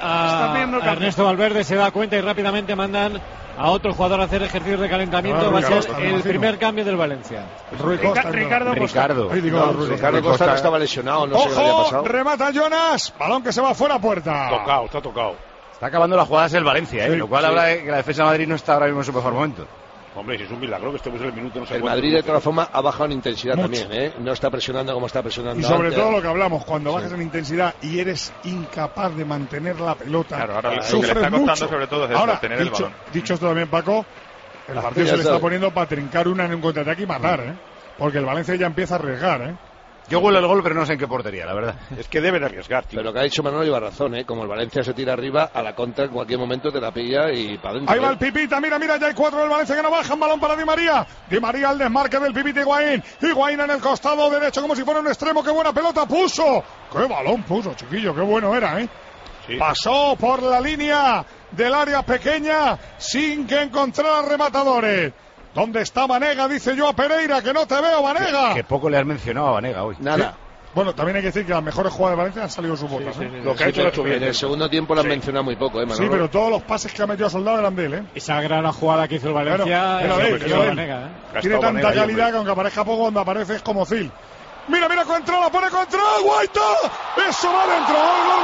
a Ernesto Valverde, se da cuenta y rápidamente mandan a otro jugador a hacer ejercicios de calentamiento. Va a ser el primer cambio del Valencia. Ricardo Costa. Ricardo Costa no estaba lesionado, no sé qué había pasado. Remata Jonas, balón que se va fuera puerta. Está tocado. Está acabando las jugadas el Valencia, lo cual habla de que la defensa de Madrid no está ahora mismo en su mejor momento. Hombre, si es un milagro que estemos en el minuto no sé el Madrid de todas formas ha bajado en intensidad mucho. También, ¿eh? No está presionando como está presionando y sobre antes. todo lo que hablamos, cuando bajas en intensidad y eres incapaz de mantener la pelota, claro, ahora lo que sufres le está costando mucho. sobre todo es ahora, tener el balón. Dicho esto también, Paco, el partido se le está poniendo para trincar una en un contraataque y matar, porque el Valencia ya empieza a arriesgar, Yo huelo el gol, pero no sé en qué portería, la verdad. Es que deben arriesgar, tío. Pero lo que ha dicho Manolo lleva razón, Como el Valencia se tira arriba, a la contra en cualquier momento te la pilla y para adentro. Ahí va el Pipita, mira, ya hay 4 del Valencia que no bajan, balón para Di María. Di María al desmarque del Pipita Higuaín. Higuaín en el costado derecho como si fuera un extremo, qué buena pelota puso. Qué balón puso, chiquillo, qué bueno era, Sí. Pasó por la línea del área pequeña sin que encontrara rematadores. ¿Dónde está Banega? Dice yo a Pereira, que no te veo, Banega. Que poco le has mencionado a Banega hoy. Nada. ¿Sí? Bueno, también hay que decir que las mejores jugadas de Valencia han salido sus botas. Lo que ha hecho lo ha hecho bien. En el segundo tiempo lo han mencionado muy poco, Manolo. Sí, pero todos los pases que ha metido a Soldado eran de él, Esa gran jugada que hizo el Valencia. Banega, tiene tanta calidad que aunque aparezca poco, cuando aparece es como Zil. Mira, controla, pone control, Guaita. Eso va dentro.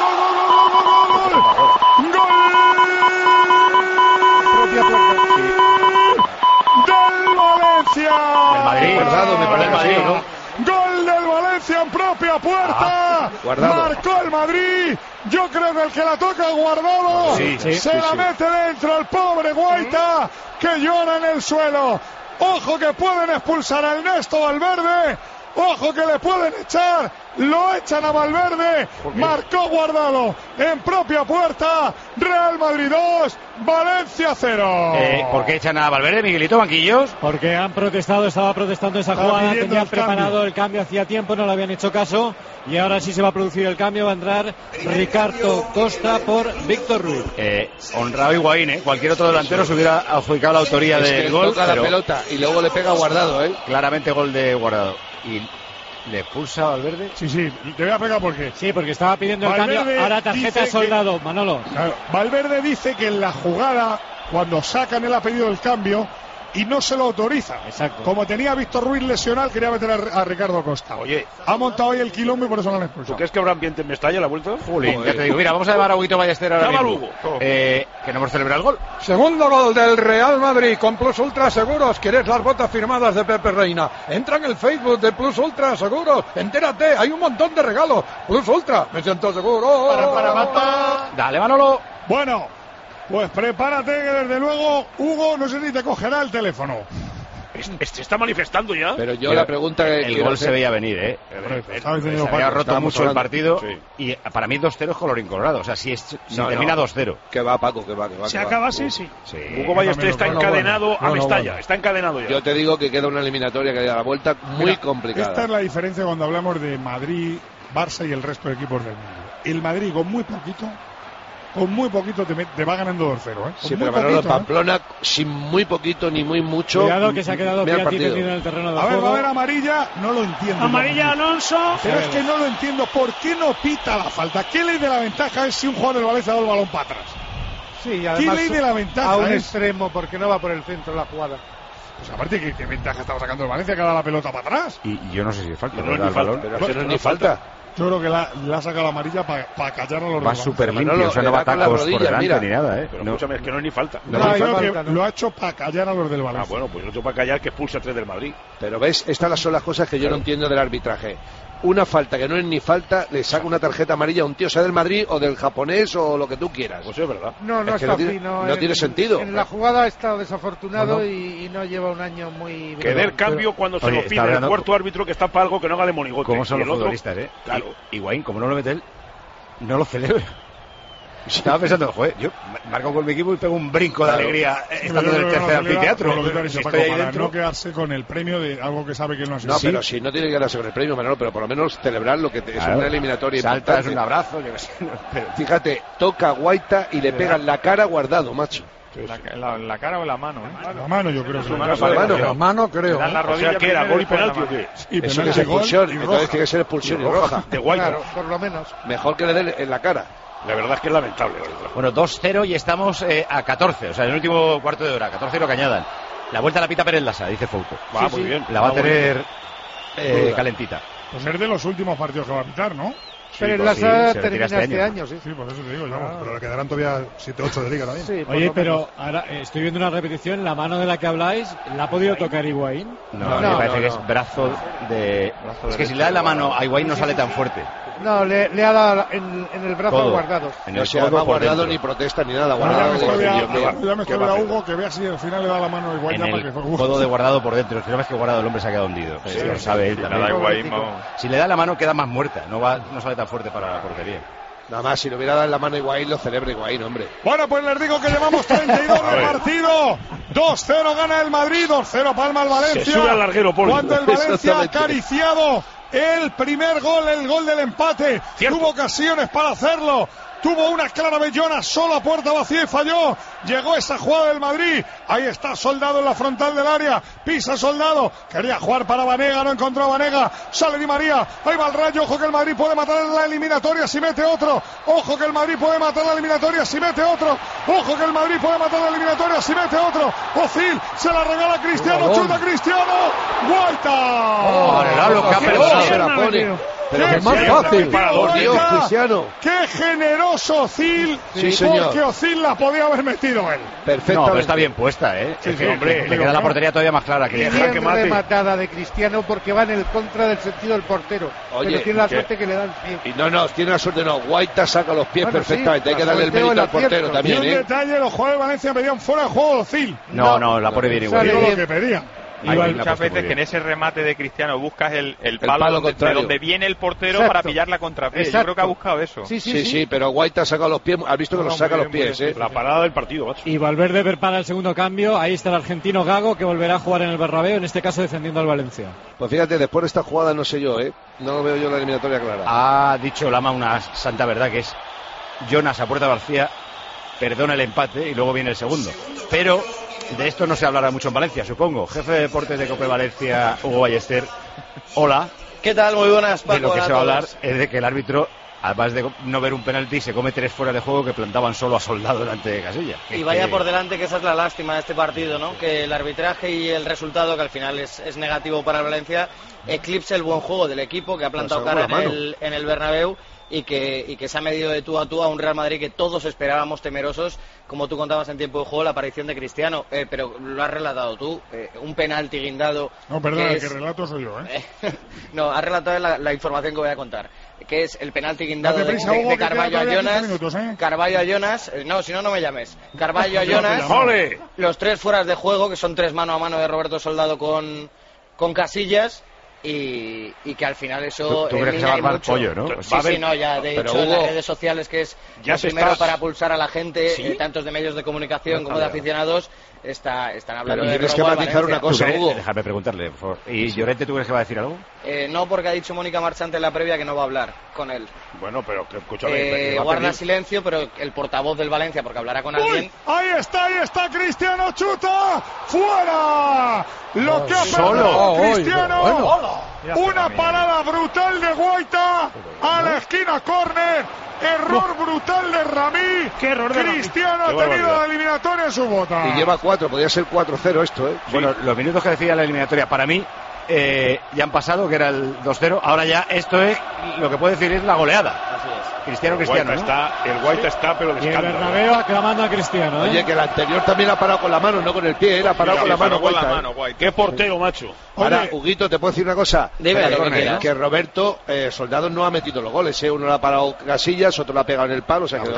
¡Gol! Valencia. El Madrid, Guardado, me parece el Madrid, ¿no? Gol del Valencia en propia puerta. Marcó el Madrid. Yo creo que el que la toca Guardado se la mete dentro el pobre Guaita, que llora en el suelo. Ojo que pueden expulsar a Ernesto Valverde. Ojo que le pueden echar. Lo echan a Valverde. Marcó Guardado en propia puerta. Real Madrid 2, Valencia 0. ¿Por qué echan a Valverde, Miguelito, banquillos? Porque han protestado, estaba protestando esa jugada. Tenían preparado el cambio hacía tiempo, no le habían hecho caso. Y ahora sí se va a producir el cambio. Va a entrar Ricardo Costa por Víctor Ruiz. Honrado Higuaín, Cualquier otro delantero se hubiera adjudicado la autoría del gol. Toca la pelota y luego le pega a Guardado, Claramente gol de Guardado. Y ¿le expulsa a Valverde? Sí, te voy a pegar porque... Sí, porque estaba pidiendo el cambio, ahora tarjeta Soldado, Manolo. Claro, Valverde dice que en la jugada, cuando sacan él ha pedido el cambio, y no se lo autoriza. Exacto. Como tenía a Víctor Ruiz lesional, quería meter a Ricardo Costa. Oye, ha montado ahí el quilombo y por eso lo han ¿tú expulsado. crees que habrá ambiente en Mestalla a la vuelta? Jolín, ya te digo. Mira, vamos a llamar a Huguito Ballester ahora Llama a mismo. Hugo. Que no hemos celebrado el gol. Segundo gol del Real Madrid con Plus Ultra Seguros. ¿Quieres las botas firmadas de Pepe Reina? Entra en el Facebook de Plus Ultra Seguros. Entérate, hay un montón de regalos. Plus Ultra, me siento seguro. Dale, Manolo. Bueno, pues prepárate que desde luego Hugo no sé si te cogerá el teléfono. Se está manifestando ya. Pero yo la pregunta que el gol se veía venir, ¿eh? Se había roto mucho el partido y para mí 2-0 es colorín colorado. O sea, si termina 2-0. Que va, Paco, que va. Se acaba así, sí. Hugo Ballester está encadenado a Mestalla. Está encadenado ya. Yo te digo que queda una eliminatoria que da la vuelta muy complicada. Esta es la diferencia cuando hablamos de Madrid, Barça y el resto de equipos del mundo. El Madrid con muy poquito te va ganando 2-0, ¿eh? Sí, pero Manolo, Pamplona sin muy poquito ni muy mucho. Cuidado que se ha quedado Piatti tendido en el terreno de juego. Va a ver amarilla, no lo entiendo. Amarilla Alonso. Pero es que no lo entiendo. ¿Por qué no pita la falta? ¿Qué ley de la ventaja es si un jugador del Valencia da el balón para atrás? Sí, además ¿Qué ley de la ventaja a un es? extremo, porque no va por el centro la jugada. Pues aparte, ¿qué ventaja estaba sacando el Valencia que da la pelota para atrás? Y yo no sé si es falta. No es ni falta. Pero no es ni falta. Yo creo que le ha sacado la amarilla para callar a los Va súper limpio, o sea, no va tacos por delante ni nada, ¿eh? Pero escúchame, es que no es ni falta. Lo ha hecho para callar a los del Valencia. Bueno, pues lo ha hecho para callar que expulsa a 3 del Madrid. Pero ves, estas son las cosas que yo no entiendo del arbitraje. Una falta que no es ni falta, le saca una tarjeta amarilla a un tío, sea del Madrid o del japonés o lo que tú quieras. Pues es verdad. No Es que está no fino. tiene sentido. En la jugada ha estado desafortunado y no lleva un año muy... Que dé el cambio cuando se lo pide el cuarto árbitro que está para algo que no haga de monigote. ¿Cómo son los futbolistas, eh? Claro. Higuaín, como no lo mete él, no lo celebra. Estaba pensando, joder, yo marco con mi equipo y pego un brinco de alegría estando en el tercer anfiteatro. Para no quedarse con el premio de algo que sabe que no es. No, pero si no tiene que quedarse con el premio, Manolo, pero por lo menos celebrar lo que es una eliminatoria Saltas, importante. un abrazo, yo qué sé. Pero fíjate, toca a Guaita y le pega en la cara Guardado, macho. La cara o la mano, ¿eh? La mano, yo creo. La mano, creo. Dan la O rodilla sea, que era gol y penalti o qué. Eso que es expulsión, entonces tiene que ser expulsión y roja. De Guaita. Claro, por lo menos. Mejor que le dé en la cara. La verdad es que es lamentable. Bueno, 2-0 y estamos a 14, o sea, en el último cuarto de hora, 14 lo que añadan. La vuelta a la pita Pérez Lasa, dice Fouto. Va, muy bien. La va a tener calentita. Pues es de los últimos partidos que va a pitar, ¿no? Pero Lasa termina este año, sí. Sí, por eso te digo, pero le quedarán todavía 7-8 de liga también. Sí, Oye, pero ahora estoy viendo una repetición, la mano de la que habláis, ¿la ha podido tocar Higuaín? No, me parece que es brazo de... Es que si le da la mano a Higuaín no sale tan fuerte. No, le ha dado en el brazo Codo. Guardado. En O el sea, codo no ha por guardado dentro. ni protesta ni nada. Ya Guardado. me estoy va a a hacer? Hugo que vea si al final le da la mano igual En ya para que el fue codo de Guardado por dentro. Si no ves que Guardado el hombre se ha quedado hundido. Sí, lo sabe él sí, también. nada, Higuaín, no. Si le da la mano queda más muerta, no sale tan fuerte para la portería. Nada más, si le hubiera dado la mano a Higuaín, lo celebra Higuaín, hombre. Bueno, pues les digo que llevamos 32 de partido. 2-0 gana el Madrid, 2-0 palma el Valencia. Se sube al larguero, Poli. Cuando el Valencia ha Exactamente. acariciado el primer gol, el gol del empate. Cierto. Tuvo ocasiones para hacerlo. Tuvo una clara Bellona, solo a puerta vacía y falló. Llegó esa jugada del Madrid. Ahí está Soldado en la frontal del área. Pisa Soldado. Quería jugar para Vanega, no encontró a Vanega. Sale Di María. Ahí va el Rayo. Ojo que el Madrid puede matar en la eliminatoria si mete otro. Ojo que el Madrid puede matar la eliminatoria si mete otro. Ojo que el Madrid puede matar la eliminatoria si mete otro. Ozil se la regala a Cristiano. Chuta Cristiano. Guaita. Lo que ha perdonado. Se la pone. Pero ¡Qué es más bien, fácil. Guaita! Dios, Cristiano. ¡Qué generoso Ozil! Sí, señor. Porque Ozil la podía haber metido él. Perfectamente. No, pero está bien puesta, ¿eh? Sí, Es que, sí, hombre, sí, le queda la portería todavía más clara Y que bien rematada de Cristiano porque va en el contra del sentido del portero. Oye, pero tiene la ¿qué? suerte que le da el pie. Y no, tiene la suerte, no. Guaita saca los pies Bueno, perfectamente. sí, Hay que darle el sorteo mérito el al portero acierto. Y también, un ¿eh? detalle, los jugadores de Valencia pedían fuera de juego de Ozil. No, la pone bien igual. Sale Digo bien. lo que pedían. Igual la ha muchas puesto muy veces que en bien. ese remate de Cristiano buscas el palo palo de contrario. donde viene el portero Exacto. para pillar la contrapié. Yo Exacto. creo que ha buscado eso. Sí, pero Guaita saca los pies. Has visto que los saca los pies, ¿eh? La parada del partido, macho. Y Valverde prepara el segundo cambio. Ahí está el argentino Gago, que volverá a jugar en el Bernabéu, en este caso defendiendo al Valencia. Pues fíjate, después de esta jugada no sé yo, ¿eh? No veo yo la eliminatoria clara. Ha dicho Lama una santa verdad, que es Jonas a puerta vacía perdona el empate y luego viene el segundo. Pero de esto no se hablará mucho en Valencia, supongo. Jefe de deportes de Cope Valencia, Hugo Ballester. Hola. ¿Qué tal? Muy buenas, Paco. De lo que a se va a hablar todos. es de que el árbitro además de no ver un penalti, se come 3 fuera de juego que plantaban solo a Soldado delante de Casilla. Y vaya por delante que esa es la lástima de este partido, ¿no? Que el arbitraje y el resultado, que al final es negativo para el Valencia, eclipse el buen juego del equipo que ha plantado cara en el Bernabéu y que se ha medido de tú a tú a un Real Madrid que todos esperábamos temerosos, como tú contabas en tiempo de juego, la aparición de Cristiano, pero lo has relatado tú, un penalti guindado. No, perdón, el que relato soy yo, No, has relatado la información que voy a contar, que es el penalti guindado de Carballo a Jonas. Carballo a Jonas, no, si no, no me llames. Carballo a Jonas, los 3 fueras de juego, que son 3 mano a mano de Roberto Soldado con Casillas. Y que al final eso ¿Tú crees que se va a armar pollo, ¿no? Sí, no, ya de hecho en las redes sociales, que es ya lo primero para pulsar a la gente, tantos de medios de comunicación como de aficionados, están hablando de tienes que matizar una cosa, Hugo. Déjame preguntarle, por favor. ¿Y Llorente tú crees que va a decir algo? No, porque ha dicho Mónica Marchante en la previa que no va a hablar con él. Bueno, pero escúchame. Guarda silencio, pero el portavoz del Valencia, porque hablará con alguien. Ahí está Cristiano, chuta, fuera. Lo que ha perdido Cristiano. Una parada brutal de Guaita a la esquina, córner. Error brutal de Ramí. Qué error de Cristiano ha tenido la eliminatoria en su bota. Y lleva 4, podría ser 4-0 esto, ¿eh? Bueno, los minutos que decía la eliminatoria, para mí, ya han pasado, que era el 2-0. Ahora ya esto es, lo que puede decir es la goleada. Así es. Cristiano, El Guaita está, pero de Y el escándalo. Bernabéu aclamando a Cristiano, Oye, que el anterior también ha parado con la mano, no con el pie, él ha parado con la mano, Guaita. Qué portero, macho. Ahora, Huguito, ¿te puedo decir una cosa? Dime lo que quieras. Que Roberto Soldado no ha metido los goles, ¿eh? Uno le ha parado Casillas, otro le ha pegado en el palo, o sea que...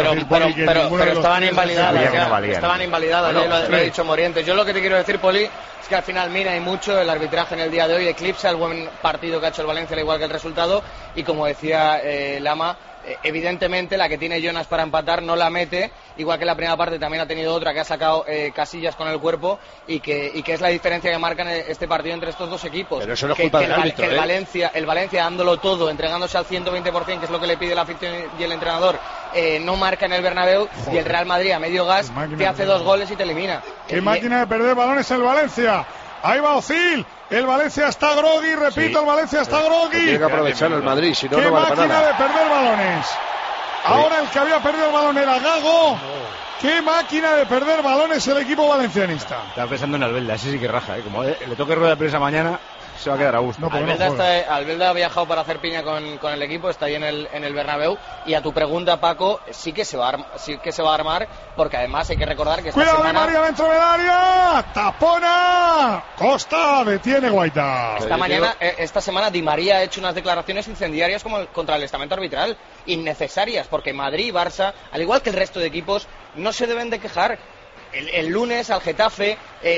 Pero estaban invalidadas, estaban invalidadas, lo ha dicho Morientes. Yo lo que te quiero decir, Poli, es que al final mira y mucho el arbitraje en el día de hoy, eclipsa el buen partido que ha hecho el Valencia, al igual que el resultado, y como decía Lama, evidentemente la que tiene Jonas para empatar no la mete, igual que en la primera parte también ha tenido otra que ha sacado Casillas con el cuerpo, y que es la diferencia que marcan este partido entre estos dos equipos. Pero eso no es culpa del árbitro, que el Valencia dándolo todo, entregándose al 120%, que es lo que le pide la afición y el entrenador, no marca en el Bernabéu. Joder. Y el Real Madrid a medio gas te hace 2 goles y te elimina. Qué máquina de perder balones el Valencia. Ahí va Ozil. El Valencia está groggy, repito, el Valencia está groggy. Tiene que aprovechar el Madrid, si no, qué no vale para máquina nada. de perder balones. Ahora el que había perdido el balón era Gago. Qué máquina de perder balones el equipo valencianista. Estaba pensando en Albelda, ese sí que raja, como le toque rueda de prensa mañana, se va a quedar a gusto. Albelda ha viajado para hacer piña con el equipo, está ahí en el Bernabéu. Y a tu pregunta, Paco, sí que se va a armar, porque además hay que recordar que esta Cuidado semana... de María dentro del área, tapona, Costa, detiene Guaita. Esta semana Di María ha hecho unas declaraciones incendiarias contra el estamento arbitral, innecesarias, porque Madrid y Barça, al igual que el resto de equipos, no se deben de quejar. El lunes al Getafe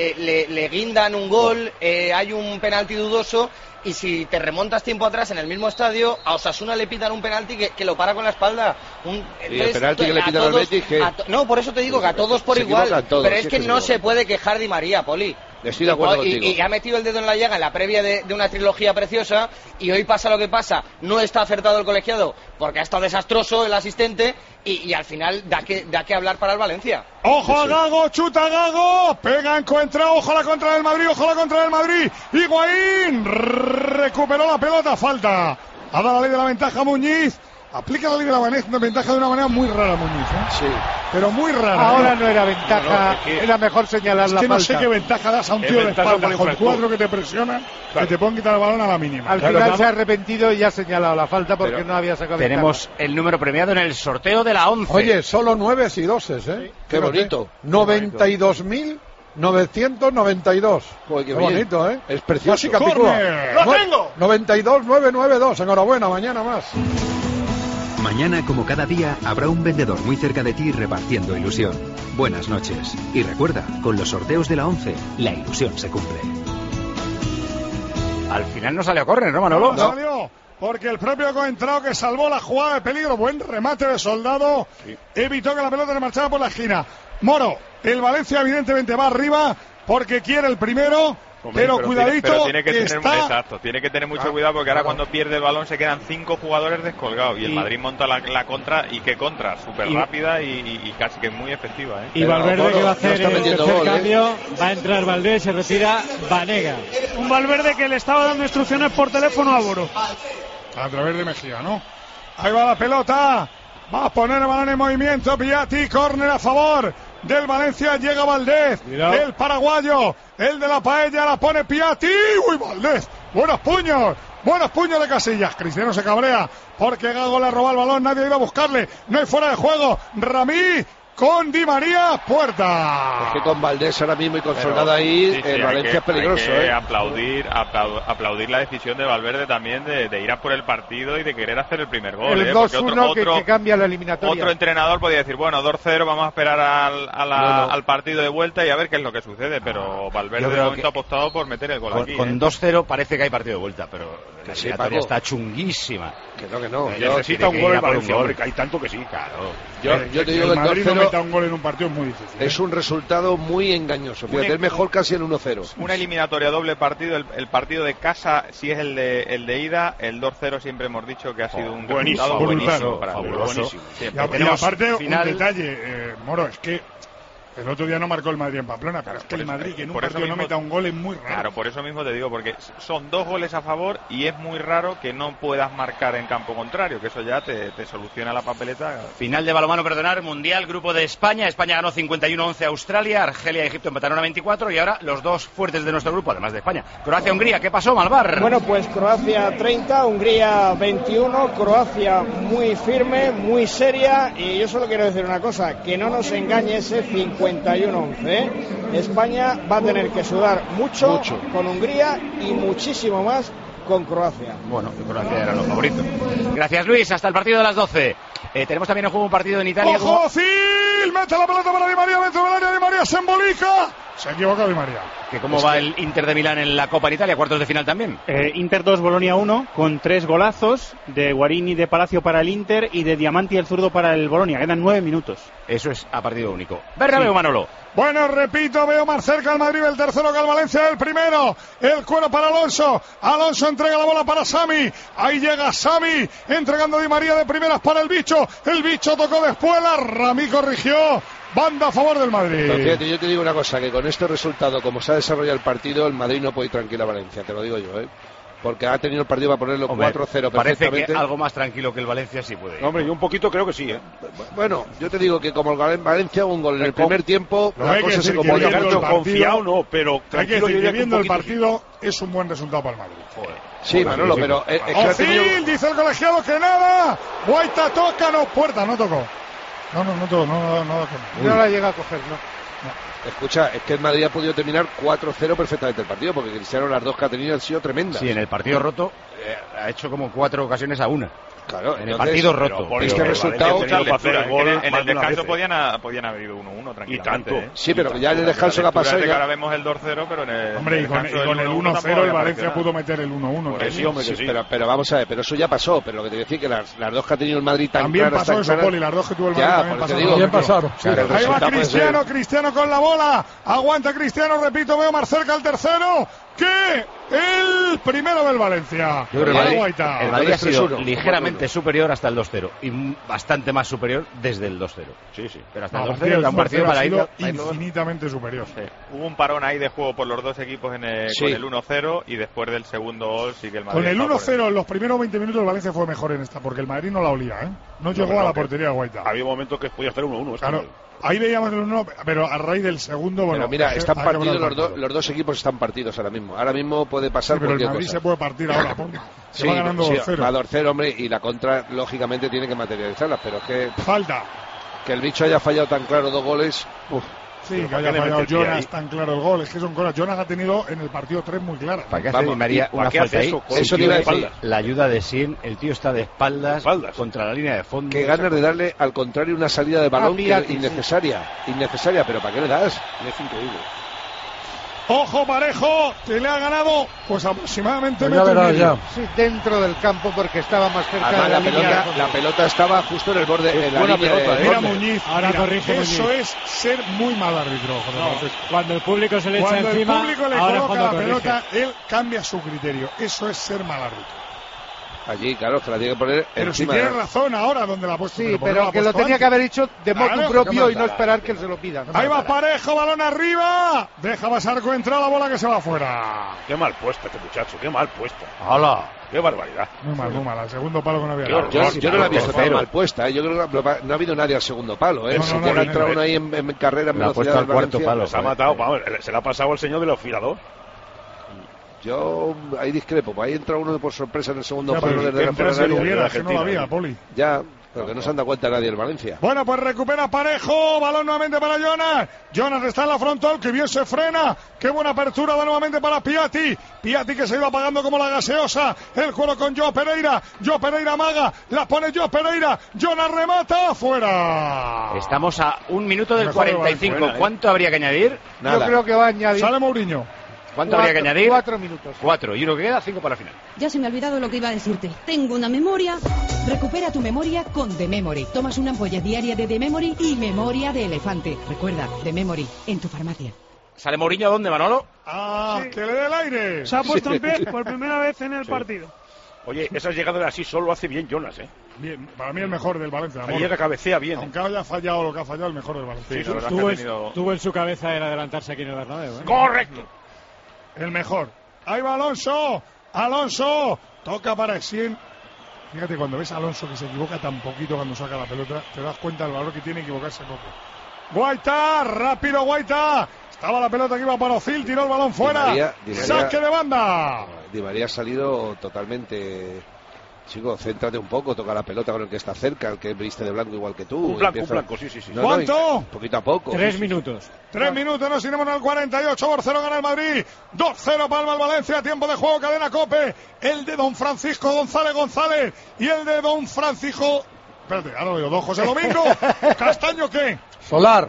le guindan un gol, hay un penalti dudoso, y si te remontas tiempo atrás en el mismo estadio, a Osasuna le pitan un penalti que lo para con la espalda. El penalti que le pitan al Betis, no, por eso te digo que a todos por igual, pero es que no se puede quejar Di María, Poli. Estoy de acuerdo contigo. Y ha metido el dedo en la llaga en la previa de una trilogía preciosa, y hoy pasa lo que pasa. No está acertado el colegiado porque ha estado desastroso el asistente, y al final da que hablar para el Valencia. Ojo a Gago, chuta Gago, pega en contra, ojo a la contra del Madrid, Higuaín recuperó la pelota, falta. Ha dado la ley de la ventaja Muñiz. Aplica la ley de la ventaja de una manera muy rara, Muñiz, ¿eh? Sí. Pero muy rara. Ahora no era ventaja, era mejor señalar la falta. No sé qué ventaja das a un tío de espalda con 4 que te presionan, que te pueden quitar el balón a la mínima. Al final se ha arrepentido y ha señalado la falta porque no había sacado tenemos ventaja. El número premiado en el sorteo de la 11. Oye, solo 9 y 12, ¿eh? Sí. Qué bonito. 92.992. Qué bonito, ¿eh? Es precioso. ¡Lo tengo! 92.992. Enhorabuena, mañana más. Mañana, como cada día, habrá un vendedor muy cerca de ti repartiendo ilusión. Buenas noches. Y recuerda, con los sorteos de la 11, la ilusión se cumple. Al final no salió a córner, ¿no, Manolo? No salió, porque el propio Coentrao, que salvó la jugada de peligro, buen remate de Soldado, evitó que la pelota le marchara por la esquina. Moro, el Valencia evidentemente va arriba porque quiere el primero. Pero cuidadito, tiene que tener mucho cuidado, porque ahora cuando pierde el balón se quedan 5 jugadores descolgados, y el Madrid monta la contra, y qué contra, súper rápida y casi que muy efectiva, ¿eh? Y Valverde, que va a hacer el tercer cambio, va a entrar Valverde, se retira Vanega. Un Valverde que le estaba dando instrucciones por teléfono a Boro. A través de Mejía, ¿no? Ahí va la pelota. Va a poner el balón en movimiento. Piatti, córner a favor del Valencia. Llega Valdés, el paraguayo, el de la paella, la pone Piatti. ¡Uy, Valdés! Buenos puños de Casillas. Cristiano se cabrea porque Gago le roba el balón. Nadie iba a buscarle. No hay fuera de juego. Ramí con Di María, puerta. Es que con Valdés ahora mismo y con Soldado ahí, Valencia es peligroso. Hay que aplaudir la decisión de Valverde también de ir a por el partido y de querer hacer el primer gol. El 2-1 que cambia la eliminatoria. Otro entrenador podría decir, bueno, 2-0, vamos a esperar al partido de vuelta y a ver qué es lo que sucede, pero Valverde de momento ha apostado por meter el gol aquí. Con 2-0 parece que hay partido de vuelta, pero la eliminatoria está chunguísima. Que no. Necesita un gol el Valencia, hombre, que hay tanto que sí. Claro. Yo te digo que el Madrid no meta un gol en un partido es muy difícil. Es un resultado muy engañoso. Fíjate, es mejor casi el 1-0. Una eliminatoria doble partido, el partido de casa, si es el de ida, el 2-0 siempre hemos dicho que ha sido un resultado buenísimo para fabuloso. Y aparte, un detalle, Moro, es que el otro día no marcó el Madrid en Pamplona, pero es que el Madrid que en un partido no meta un gol es muy raro. Claro, por eso mismo te digo, porque son 2 goles a favor y es muy raro que no puedas marcar en campo contrario, que eso ya te soluciona la papeleta. Final de balonmano, perdonar, Mundial, grupo de España. España ganó 51-11 a Australia, Argelia y Egipto empataron a 24 y ahora los dos fuertes de nuestro grupo, además de España. Croacia-Hungría, ¿qué pasó, Malvar? Bueno, pues Croacia 30, Hungría 21, Croacia muy firme, muy seria, y yo solo quiero decir una cosa, que no nos engañe ese 51-11. España va a tener que sudar mucho con Hungría y muchísimo más con Croacia. Bueno, Croacia era los favoritos. Gracias, Luis. Hasta el partido de las 12. Tenemos también en juego un partido en Italia. ¡Ojo, Phil! Mete la pelota para Di María, dentro del área de Di María, se embolica. Se equivoca Di María. ¿Cómo va el Inter de Milán en la Copa en Italia? ¿Cuartos de final también? Inter 2, Bolonia 1, con 3 golazos de Guarini, de Palacio para el Inter y de Diamanti el zurdo para el Bolonia. Quedan 9 minutos. Eso es a partido único. Bernabéu, Manolo. Bueno, repito, veo más cerca al Madrid el tercero que al Valencia el primero. El cuero para Alonso. Alonso entrega la bola para Sami. Ahí llega Sami entregando a Di María de primeras para el bicho. El bicho tocó de espuela. Ramí corrigió. Banda a favor del Madrid. Pero fíjate, yo te digo una cosa, que con este resultado, como se ha desarrollado el partido, el Madrid no puede ir tranquilo a Valencia, te lo digo yo, porque ha tenido el partido para ponerlo 4-0 perfectamente. Parece que algo más tranquilo que el Valencia sí puede ir. Hombre, yo un poquito creo que sí, Bueno, yo te digo que como el Valencia un gol en el primer tiempo, la cosa se complica mucho. Confiado no, pero tranquilo, hay que decir que viendo el partido es un buen resultado para el Madrid. Joder. Sí, Manolo, pero Ozil, dice el colegiado que nada. Guaita toca, no, puerta, no tocó. No la llega a coger, no. Escucha, es que el Madrid ha podido terminar 4-0 perfectamente el partido, porque Cristiano las 2 que ha tenido han sido tremendas. Sí, en el partido roto ha hecho como 4 ocasiones a 1. Claro, en el partido roto. Por este resultado, en el descanso podían haber ido 1-1 tranquilamente. Y tanto. Sí, pero ya en el descanso que ha pasado. Ya... Ahora vemos el 2-0, pero en el. Hombre, y con el 1-0 el Valencia pudo meter el 1-1. Sí, hombre, sí. Pero vamos a ver, pero eso ya pasó. Pero lo que te decía que las 2 que ha tenido el Madrid tan también claras. También pasó eso, Poli, las 2 que tuvo el Madrid también pasaron. Ahí va Cristiano con la bola. Aguanta Cristiano, repito, veo más cerca el tercero que el primero del Valencia. Yo creo que el Madrid ha sido ligeramente superior hasta el 2-0 y bastante más superior desde el 2-0. Sí. Pero hasta el 2-0 era un partido para ir infinitamente superior. Sí. Hubo un parón ahí de juego por los dos equipos con el 1-0 y después del segundo gol sí que el Madrid. Con el 1-0 en los primeros 20 minutos el Valencia fue mejor en esta porque el Madrid no la olía, No llegó a la portería de Guaita. Había momentos que podía hacer 1-1. Claro. Ahí veíamos el 1, pero a raíz del segundo, bueno. Pero mira, están partidos los dos equipos están partidos ahora mismo. Ahora mismo puede pasar pero cualquier el Madrid cosa. se puede partir ahora, se va ganando 2-0. Va 2-0, hombre, y la contra lógicamente tiene que materializarla, pero es que falta que el bicho haya fallado tan claro 2 goles. Sí, que haya fallado Jonas tan claro el gol. Es que son cosas. Jonas ha tenido en el partido 3 muy claras. ¿Para qué hace Di María una falta ahí? Eso te iba a decir. La ayuda de Sin, el tío está de espaldas contra la línea de fondo. Qué ganas de darle al contrario una salida de balón innecesaria, pero ¿para qué le das? Es increíble. Ojo parejo, que le ha ganado pues aproximadamente metro. Sí, dentro del campo porque estaba más cerca. Además, de la pelota estaba justo en el borde. En la línea pelota, mira Muñiz, ahora corrige eso Muñiz. Es ser muy mal árbitro. Cuando el público se le echa encima, cuando el público le coloca la pelota, él cambia su criterio. Eso es ser mal árbitro. Allí, claro, que la tiene que poner pero encima. Si tiene razón ahora donde la ha puesto. Sí, pero que lo tenía que haber hecho de motu propio y no esperar que se lo pidan. Ahí va Parejo, balón arriba. Deja pasar con entrada la bola que se va afuera. Qué mal puesta este muchacho, qué mal puesta. ¡Hala! ¡Qué barbaridad! Muy mal. Al segundo palo que no había. Yo no la he visto tan mal puesta. Yo creo que no ha habido nadie al segundo palo. No ha entrado uno ahí en carrera en velocidad al cuarto palo. Se ha matado. Vamos, se le ha pasado al señor del oscilador. Yo ahí discrepo, ahí entra uno por sorpresa en el segundo palo desde la fuera que no la había, Poli. Ya, pero que no se han dado cuenta nadie el Valencia. Bueno, pues recupera Parejo, balón nuevamente para Jonas. Jonas está en la frontal, que bien se frena. Qué buena apertura va nuevamente para Piatti. Piatti que se iba apagando como la gaseosa. El juego con Joao Pereira. Joao Pereira amaga, la pone Joao Pereira. Jonas remata, fuera. Estamos a 1 minuto del 45. ¿Cuánto habría que añadir? Nada. Yo creo que va a añadir. Sale Mourinho. ¿Cuánto habría que añadir? 4 minutos. 4. Y uno que queda, 5 para la final. Ya se me ha olvidado lo que iba a decirte. Tengo una memoria. Recupera tu memoria con The Memory. Tomas una ampolla diaria de The Memory y memoria de elefante. Recuerda, The Memory, en tu farmacia. ¿Sale Mourinho dónde, Manolo? Sí. Que le dé el aire. Se ha puesto en pie por primera vez en el partido. Oye, esas llegadas así solo hace bien Jonas, ¿eh? Bien, para mí el mejor del Valencia. Ahí llega, cabecea bien. Aunque haya fallado lo que ha fallado, el mejor del Valencia. Sí, tuvo en su cabeza el adelantarse aquí en el Bernabéu, ¿eh? ¡Correcto! El mejor. Ahí va Alonso. Alonso. Toca para Essien. Fíjate, cuando ves a Alonso que se equivoca tan poquito cuando saca la pelota, te das cuenta del valor que tiene equivocarse poco. Guaita. Rápido Guaita. Estaba la pelota que iba para Ozil. Tiró el balón fuera. Di María, saque de banda. Di María ha salido totalmente... Chico, céntrate un poco, toca la pelota con el que está cerca, el que viste de blanco igual que tú. Un blanco, sí. ¿Cuánto? Poquito a poco. 3 minutos. 3 minutos, nos iremos al 48, por 0 gana el Madrid. 2-0 palma el Valencia, tiempo de juego, cadena COPE. El de Don Francisco González y el de Don Francisco... Espérate, ahora lo digo, Don José Domingo. ¿Castaño qué? Solar.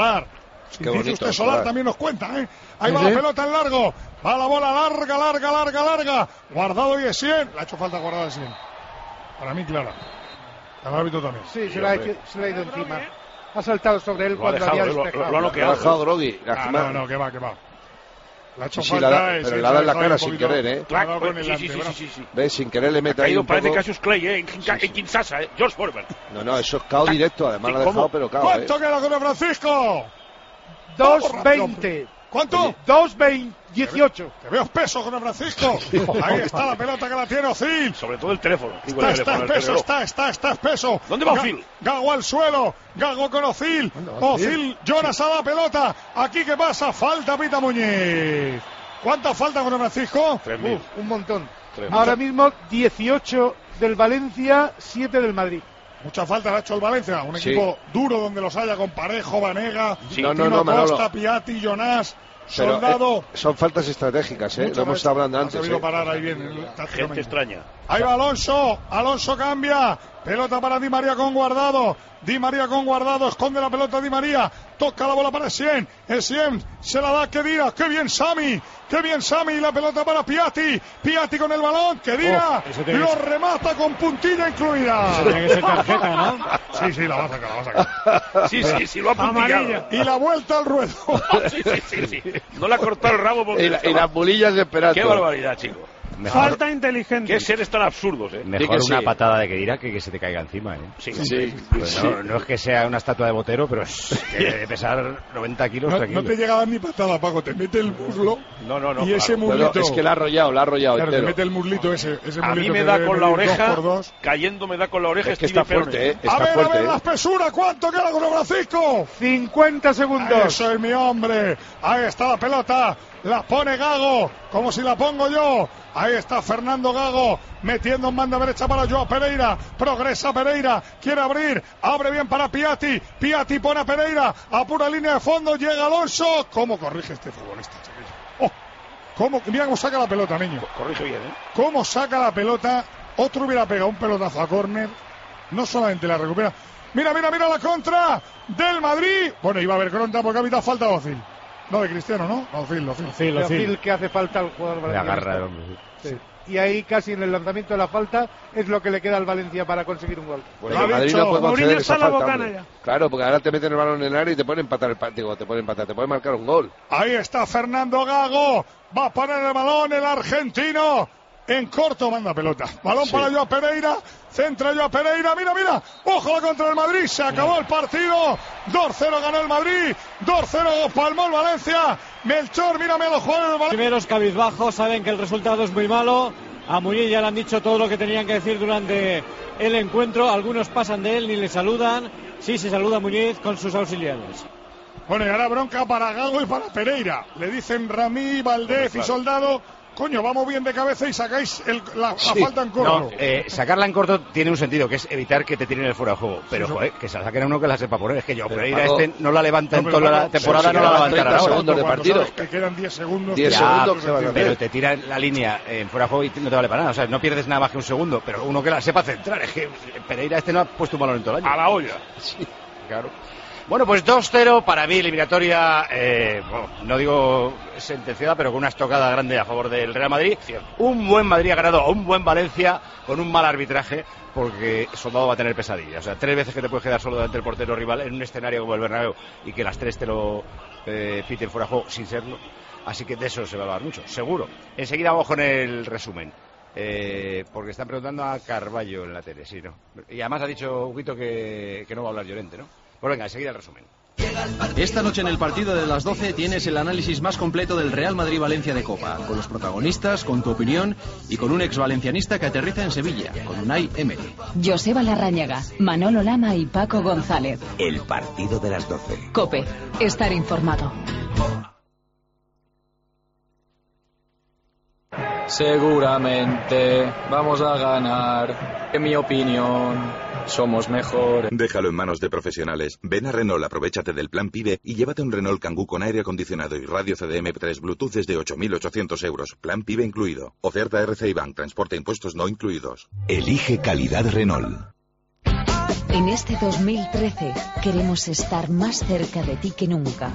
Si dice usted Solar también nos cuenta, ¿eh? Ahí va la pelota en largo. Va la bola larga. Guardado y Essien. Le ha hecho falta Guardado y Essien. Para mí, clara. Al árbitro también. Sí, se le ha ido encima. Ha saltado sobre él cuando había despejado. Lo ha dejado Grogui. No, que va. Le ha hecho sí, falta. Pero le ha dado en la cara sin querer, ¿eh? Sí. ¿Ves? Sin querer le mete ahí un poco. Parece Cassius Clay, en Kinshasa, George Foreman. No, eso es KO directo. Además lo ha dejado, pero KO. ¿Cuánto queda con el Francisco? 2:20. ¿Cuánto? 2:18. Te veo espeso con el Francisco. Ahí está la pelota que la tiene Ozil. Sobre todo el teléfono. Está espeso. ¿Dónde va Ozil? Gago al suelo. Gago con Ozil. Ozil, Jonas a la pelota. Aquí qué pasa. Falta Pita Muñiz. ¿Cuántas falta con el Francisco? Un montón. Ahora mismo 18 del Valencia, 7 del Madrid. Mucha falta le ha hecho el Valencia, un equipo duro donde los haya con Parejo, Vanega, Costa, Piatti, Jonás, Soldado. Son faltas estratégicas, lo hemos estado hablando antes. Ha sabido parar ahí bien. Gente extraña. Ahí va Alonso cambia, pelota para Di María con Guardado. Di María con Guardado, esconde la pelota Di María, toca la bola para Essien se la da Khedira, qué bien Sami, y la pelota para Piatti con el balón, Khedira lo remata con puntilla incluida. Eso tiene que ser tarjeta, ¿no? Sí, la va a sacar. Sí, lo ha puntillado. Y la vuelta al ruedo. Sí. No le ha cortado el rabo porque... Y las bolillas de esperanza. Qué barbaridad, chico. Mejor, falta inteligente. Qué seres tan absurdos, ¿eh? Mejor una patada de Khedira que se te caiga encima, ¿eh? Sí. Pues no es que sea una estatua de Botero, pero es que debe pesar 90 kilos. No te llega a dar ni patada, Paco. Te mete el muslo. No. Y ese muslito. Pero es que la ha arrollado claro, te mete el muslito ese muslito. A mí me da con la oreja. Cayendo me da con la oreja. Es que está fuerte, A ver, la espesura. ¿Cuánto queda con el Francisco? 50 segundos. Eso es mi hombre. Ahí está la pelota. La pone Gago, como si la pongo yo. Ahí está Fernando Gago, metiendo en banda derecha para Joao Pereira. Progresa Pereira, quiere abrir, abre bien para Piatti. Piatti pone a Pereira, a pura línea de fondo, llega Alonso. ¿Cómo corrige este futbolista, chiquillo? Mira cómo saca la pelota, niño. Corrige bien, ¿eh? Cómo saca la pelota. Otro hubiera pegado un pelotazo a córner. No solamente la recupera. Mira la contra del Madrid. Bueno, iba a haber Cronta porque ha habido falta de Ozil. No, de Cristiano, ¿no? Ozil que hace falta al jugador valenciano. Le agarra el hombre. Sí. Y ahí casi en el lanzamiento de la falta es lo que le queda al Valencia para conseguir un gol. Bueno, Madrid no puede conceder esa falta, claro, porque ahora te meten el balón en el área y te pueden empatar el partido, te pueden marcar un gol. Ahí está Fernando Gago, va a poner el balón el argentino. en corto, manda pelota. Balón para Joao Pereira, centra Joao Pereira, mira, ojo contra el Madrid, se acabó el partido, 2-0 ganó el Madrid, 2-0 palmó el Valencia. Melchor, mírame a los jugadores del Valencia. Primeros cabizbajos, saben que el resultado es muy malo. A Muñiz ya le han dicho todo lo que tenían que decir durante el encuentro. Algunos pasan de él ni le saludan. Sí, se saluda a Muñiz con sus auxiliares. Bueno, y ahora bronca para Gago y para Pereira. Le dicen Ramí, Valdez y Soldado: coño, vamos bien de cabeza y sacáis la falta en corto. No, sacarla en corto tiene un sentido, que es evitar que te tiren el fuera de juego. Pero, joder, que se la saquen a uno que la sepa poner. Es que yo, Pereira no la levanta en toda la temporada, no la levantará ahora. Segundos de partido. Que quedan 10 segundos. 10 segundos. Pero te tira la línea en fuera de juego y no te vale para nada. O sea, no pierdes nada más que un segundo. Pero uno que la sepa centrar. Es que Pereira no ha puesto un balón en todo el año. A la olla. Sí, claro. Bueno, pues 2-0 para mí, eliminatoria, no digo sentenciada, pero con una estocada grande a favor del Real Madrid. Un buen Madrid ha ganado a un buen Valencia con un mal arbitraje, porque Soldado va a tener pesadillas. O sea, 3 veces que te puedes quedar solo delante del portero rival en un escenario como el Bernabéu y que las 3 te lo piten fuera de juego sin serlo. Así que de eso se va a hablar mucho, seguro. Enseguida vamos con el resumen. Porque están preguntando a Carballo en la tele, sí, ¿no? Y además ha dicho Huguito que no va a hablar Llorente, ¿no? Pues venga, enseguida el resumen. Esta noche en el partido de las 12 tienes el análisis más completo del Real Madrid-Valencia de Copa, con los protagonistas, con tu opinión y con un ex-valencianista que aterriza en Sevilla, con Unai Emery. Joseba Larrañaga, Manolo Lama y Paco González. El partido de las 12. COPE, estar informado. Seguramente vamos a ganar, en mi opinión. Somos mejor. Déjalo en manos de profesionales. Ven a Renault, aprovéchate del plan PIBE y llévate un Renault Kangoo con aire acondicionado y radio CDM3 Bluetooth desde 8.800 euros. Plan PIBE incluido. Oferta RCI Bank, transporte e impuestos no incluidos. Elige calidad Renault. En este 2013 queremos estar más cerca de ti que nunca.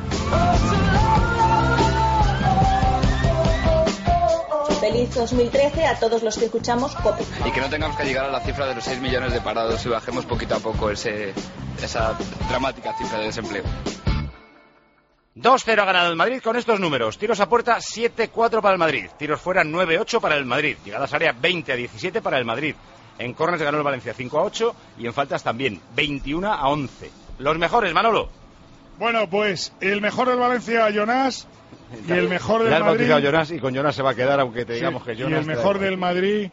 Feliz 2013 a todos los que escuchamos COPE. Y que no tengamos que llegar a la cifra de los 6 millones de parados y bajemos poquito a poco esa dramática cifra de desempleo. 2-0 ha ganado el Madrid con estos números. Tiros a puerta 7-4 para el Madrid. Tiros fuera 9-8 para el Madrid. Llegadas a área 20-17 para el Madrid. En córneres ganó el Valencia 5-8 y en faltas también 21-11. Los mejores, Manolo. Bueno, pues el mejor del Valencia, Jonás. Y el mejor del Madrid. Jonas, y con Jonas se va a quedar, aunque te digamos que Jonas. Y el mejor del Madrid.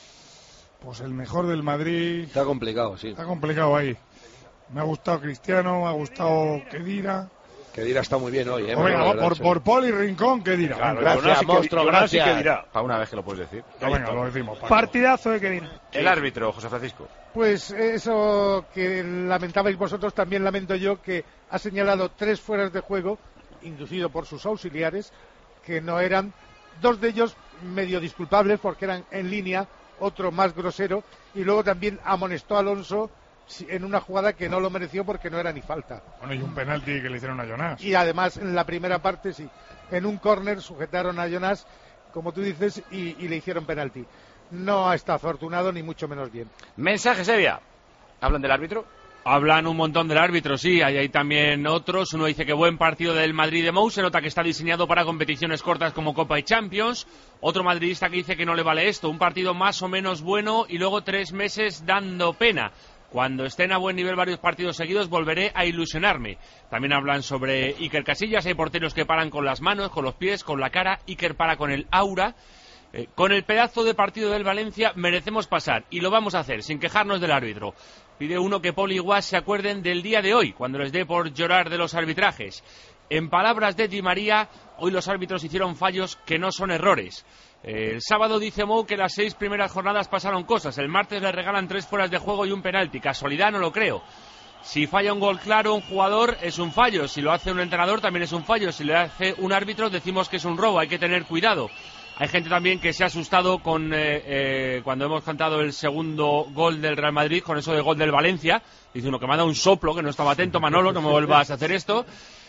Pues el mejor del Madrid. Está complicado, sí. Está complicado ahí. Me ha gustado Cristiano, me ha gustado Khedira. Khedira está muy bien hoy, ¿eh? Pues venga, por Paul y Rincón, Khedira. Claro, gracias, monstruo, gracias. Para una vez que lo puedes decir. Venga, lo decimos. Partidazo de Khedira. El árbitro, José Francisco. Pues eso que lamentabais vosotros, también lamento yo, que ha señalado 3 fueras de juego, inducido por sus auxiliares, que no eran, 2 de ellos medio disculpables porque eran en línea, otro más grosero, y luego también amonestó a Alonso en una jugada que no lo mereció porque no era ni falta. Bueno, y un penalti que le hicieron a Jonás. Y además en la primera parte sí, en un córner sujetaron a Jonás, como tú dices, y le hicieron penalti. No está afortunado ni mucho menos bien. Mensaje, Sevilla. ¿Hablan del árbitro? Hablan un montón del árbitro, sí, hay también otros. Uno dice que buen partido del Madrid de Mou, se nota que está diseñado para competiciones cortas como Copa y Champions. Otro madridista que dice que no le vale esto, un partido más o menos bueno y luego 3 meses dando pena. Cuando estén a buen nivel varios partidos seguidos volveré a ilusionarme. También hablan sobre Iker Casillas, hay porteros que paran con las manos, con los pies, con la cara. Iker para con el aura. Con el pedazo de partido del Valencia merecemos pasar y lo vamos a hacer sin quejarnos del árbitro. Pide uno que Paul y Guas se acuerden del día de hoy, cuando les dé por llorar de los arbitrajes. En palabras de Di María, hoy los árbitros hicieron fallos que no son errores. El sábado dice Mou que las 6 primeras jornadas pasaron cosas. El martes le regalan 3 fueras de juego y un penalti. Casualidad no lo creo. Si falla un gol claro un jugador es un fallo. Si lo hace un entrenador también es un fallo. Si lo hace un árbitro decimos que es un robo. Hay que tener cuidado. Hay gente también que se ha asustado con cuando hemos cantado el segundo gol del Real Madrid, con eso de gol del Valencia. Dice uno que me ha dado un soplo, que no estaba atento, Manolo, no me vuelvas a hacer esto.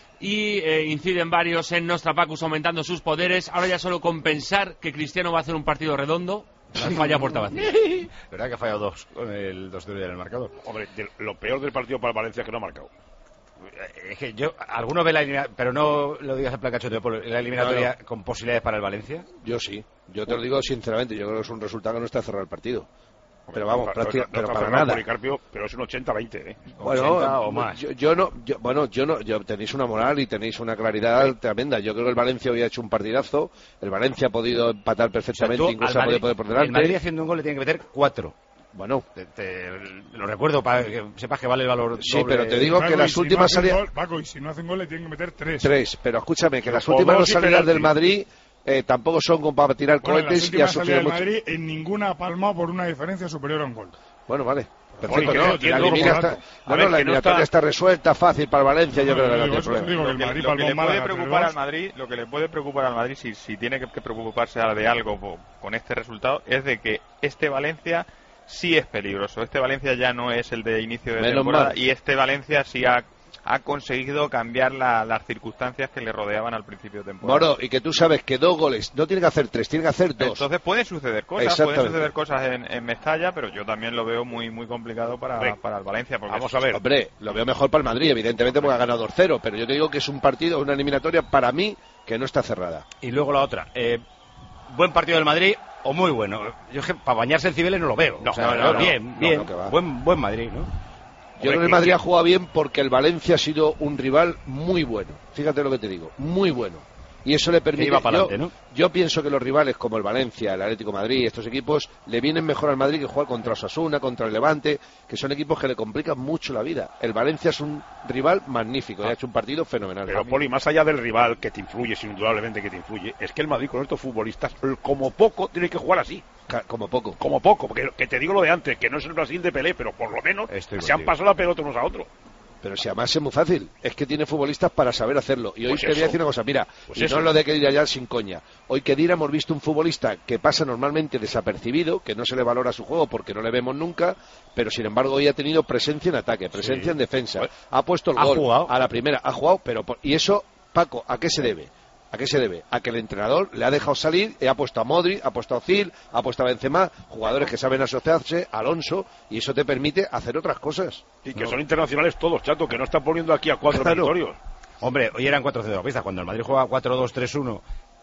Y inciden varios en Nostrapacus aumentando sus poderes. Ahora ya solo con pensar que Cristiano va a hacer un partido redondo, falla puerta vacía. ¿Verdad que ha fallado 2 con el 2-0 en el marcador? Hombre, lo peor del partido para el Valencia es que no ha marcado. Es que alguno ve la eliminatoria, pero no lo digas en plan cachondeo, la eliminatoria con posibilidades para el Valencia. Yo sí, yo te lo digo sinceramente, yo creo que es un resultado que no está cerrado el partido. Pero vamos, pero para nada. Policarpio, pero es un 80-20, ¿eh? Bueno, 80 o más. Tenéis una moral y tenéis una claridad tremenda. Yo creo que el Valencia hoy ha hecho un partidazo. El Valencia ha podido empatar perfectamente, incluso ha podido poner por delante. El Madrid haciendo un gol le tiene que meter 4. Bueno, lo recuerdo para que sepas que vale el valor. Sí, doble. Pero te digo que las últimas salidas. Paco, y si no hacen gol le tienen que meter 3. 3, pero escúchame, que las últimas dos salidas del Madrid tampoco son como para tirar cohetes y ha sufrido mucho. Madrid en ninguna ha palmado por una diferencia superior a un gol. Bueno, vale. Perfecto, la eliminatoria está resuelta, fácil para Valencia, yo creo que no tiene problema. Lo que le puede preocupar al Madrid, si tiene que preocuparse de algo con este resultado, es de que este Valencia sí es peligroso. Este Valencia ya no es el de inicio de temporada y este Valencia sí ha conseguido cambiar las circunstancias que le rodeaban al principio de temporada. Moro, y que tú sabes que 2 goles, no tiene que hacer 3, tiene que hacer 2. Entonces pueden suceder cosas en Mestalla, pero yo también lo veo muy muy complicado para el Valencia. Vamos a ver. Hombre, lo veo mejor para el Madrid, evidentemente, porque ha ganado 2-0, pero yo te digo que es un partido, una eliminatoria para mí que no está cerrada. Y luego la otra, buen partido del Madrid o muy bueno. Yo es que para bañarse en Cibeles no lo veo. Bien. Buen Madrid, ¿no? Yo creo que el Madrid ha jugado bien porque el Valencia ha sido un rival muy bueno. Fíjate lo que te digo, muy bueno. Y eso le permite... Yo pienso que los rivales como el Valencia, el Atlético de Madrid, estos equipos le vienen mejor al Madrid que jugar contra Osasuna, contra el Levante, que son equipos que le complican mucho la vida. El Valencia es un rival magnífico y ha hecho un partido fenomenal. Pero, Poli, más allá del rival que te influye, indudablemente que te influye, es que el Madrid con estos futbolistas, como poco, tiene que jugar así. Como poco, porque que te digo lo de antes, que no es el Brasil de Pelé, pero por lo menos se han pasado la pelota unos a otros. Pero si además es muy fácil, es que tiene futbolistas para saber hacerlo. Y hoy te voy a decir una cosa, mira, no lo de Kedira ya sin coña. Hoy Kedira hemos visto un futbolista que pasa normalmente desapercibido, que no se le valora su juego porque no le vemos nunca, pero sin embargo hoy ha tenido presencia en ataque, presencia en defensa. Ha puesto el gol jugado a la primera, ha jugado, y eso, Paco, ¿a qué se debe? ¿A qué se debe? A que el entrenador le ha dejado salir y ha puesto a Modric, ha puesto a Özil, ha puesto a Benzema, jugadores que saben asociarse, Alonso, y eso te permite hacer otras cosas. Y que son internacionales todos, chato, que no están poniendo aquí a 4 victorios. Hombre, hoy eran 4 centrocampistas, cuando el Madrid juega 4-2-3-1,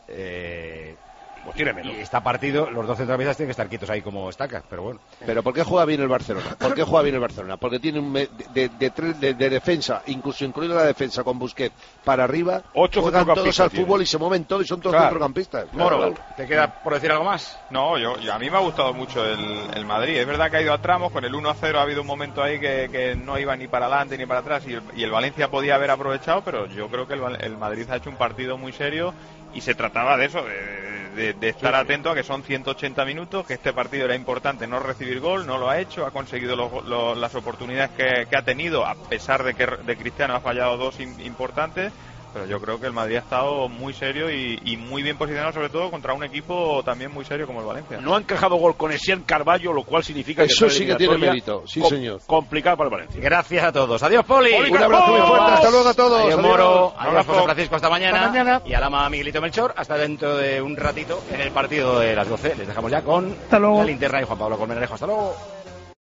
pues tiene menos. Y está partido, los 2 centrocampistas tienen que estar quietos ahí como estacas, pero bueno. Pero ¿por qué juega bien el Barcelona? Porque tiene un de defensa, incluso incluido la defensa con Busquets para arriba, 8 juegan todos al fútbol y se mueven todos y son todos centrocampistas. Moro, ¿te queda por decir algo más? No, a mí me ha gustado mucho el Madrid. Es verdad que ha ido a tramos, con el 1-0 ha habido un momento ahí que no iba ni para adelante ni para atrás y el Valencia podía haber aprovechado, pero yo creo que el Madrid ha hecho un partido muy serio y se trataba de eso, de estar atento a que son 180 minutos, que este partido era importante no recibir gol, no lo ha hecho, ha conseguido las oportunidades que ha tenido, a pesar de que de Cristiano ha fallado 2 importantes, pero yo creo que el Madrid ha estado muy serio y muy bien posicionado, sobre todo contra un equipo también muy serio como el Valencia. No ha encajado gol con Essien Carballo, lo cual significa que eso sí que tiene mérito, sí señor. Complicado para el Valencia. Gracias a todos. Adiós, Poli. Un abrazo muy fuerte, hasta luego a todos. Adiós, Moro. Adiós, José Francisco, hasta mañana. Y a Lama, Miguelito Melchor, hasta dentro de un ratito en el partido de las 12. Les dejamos ya con la linterna y Juan Pablo Colmenarejo. Hasta luego.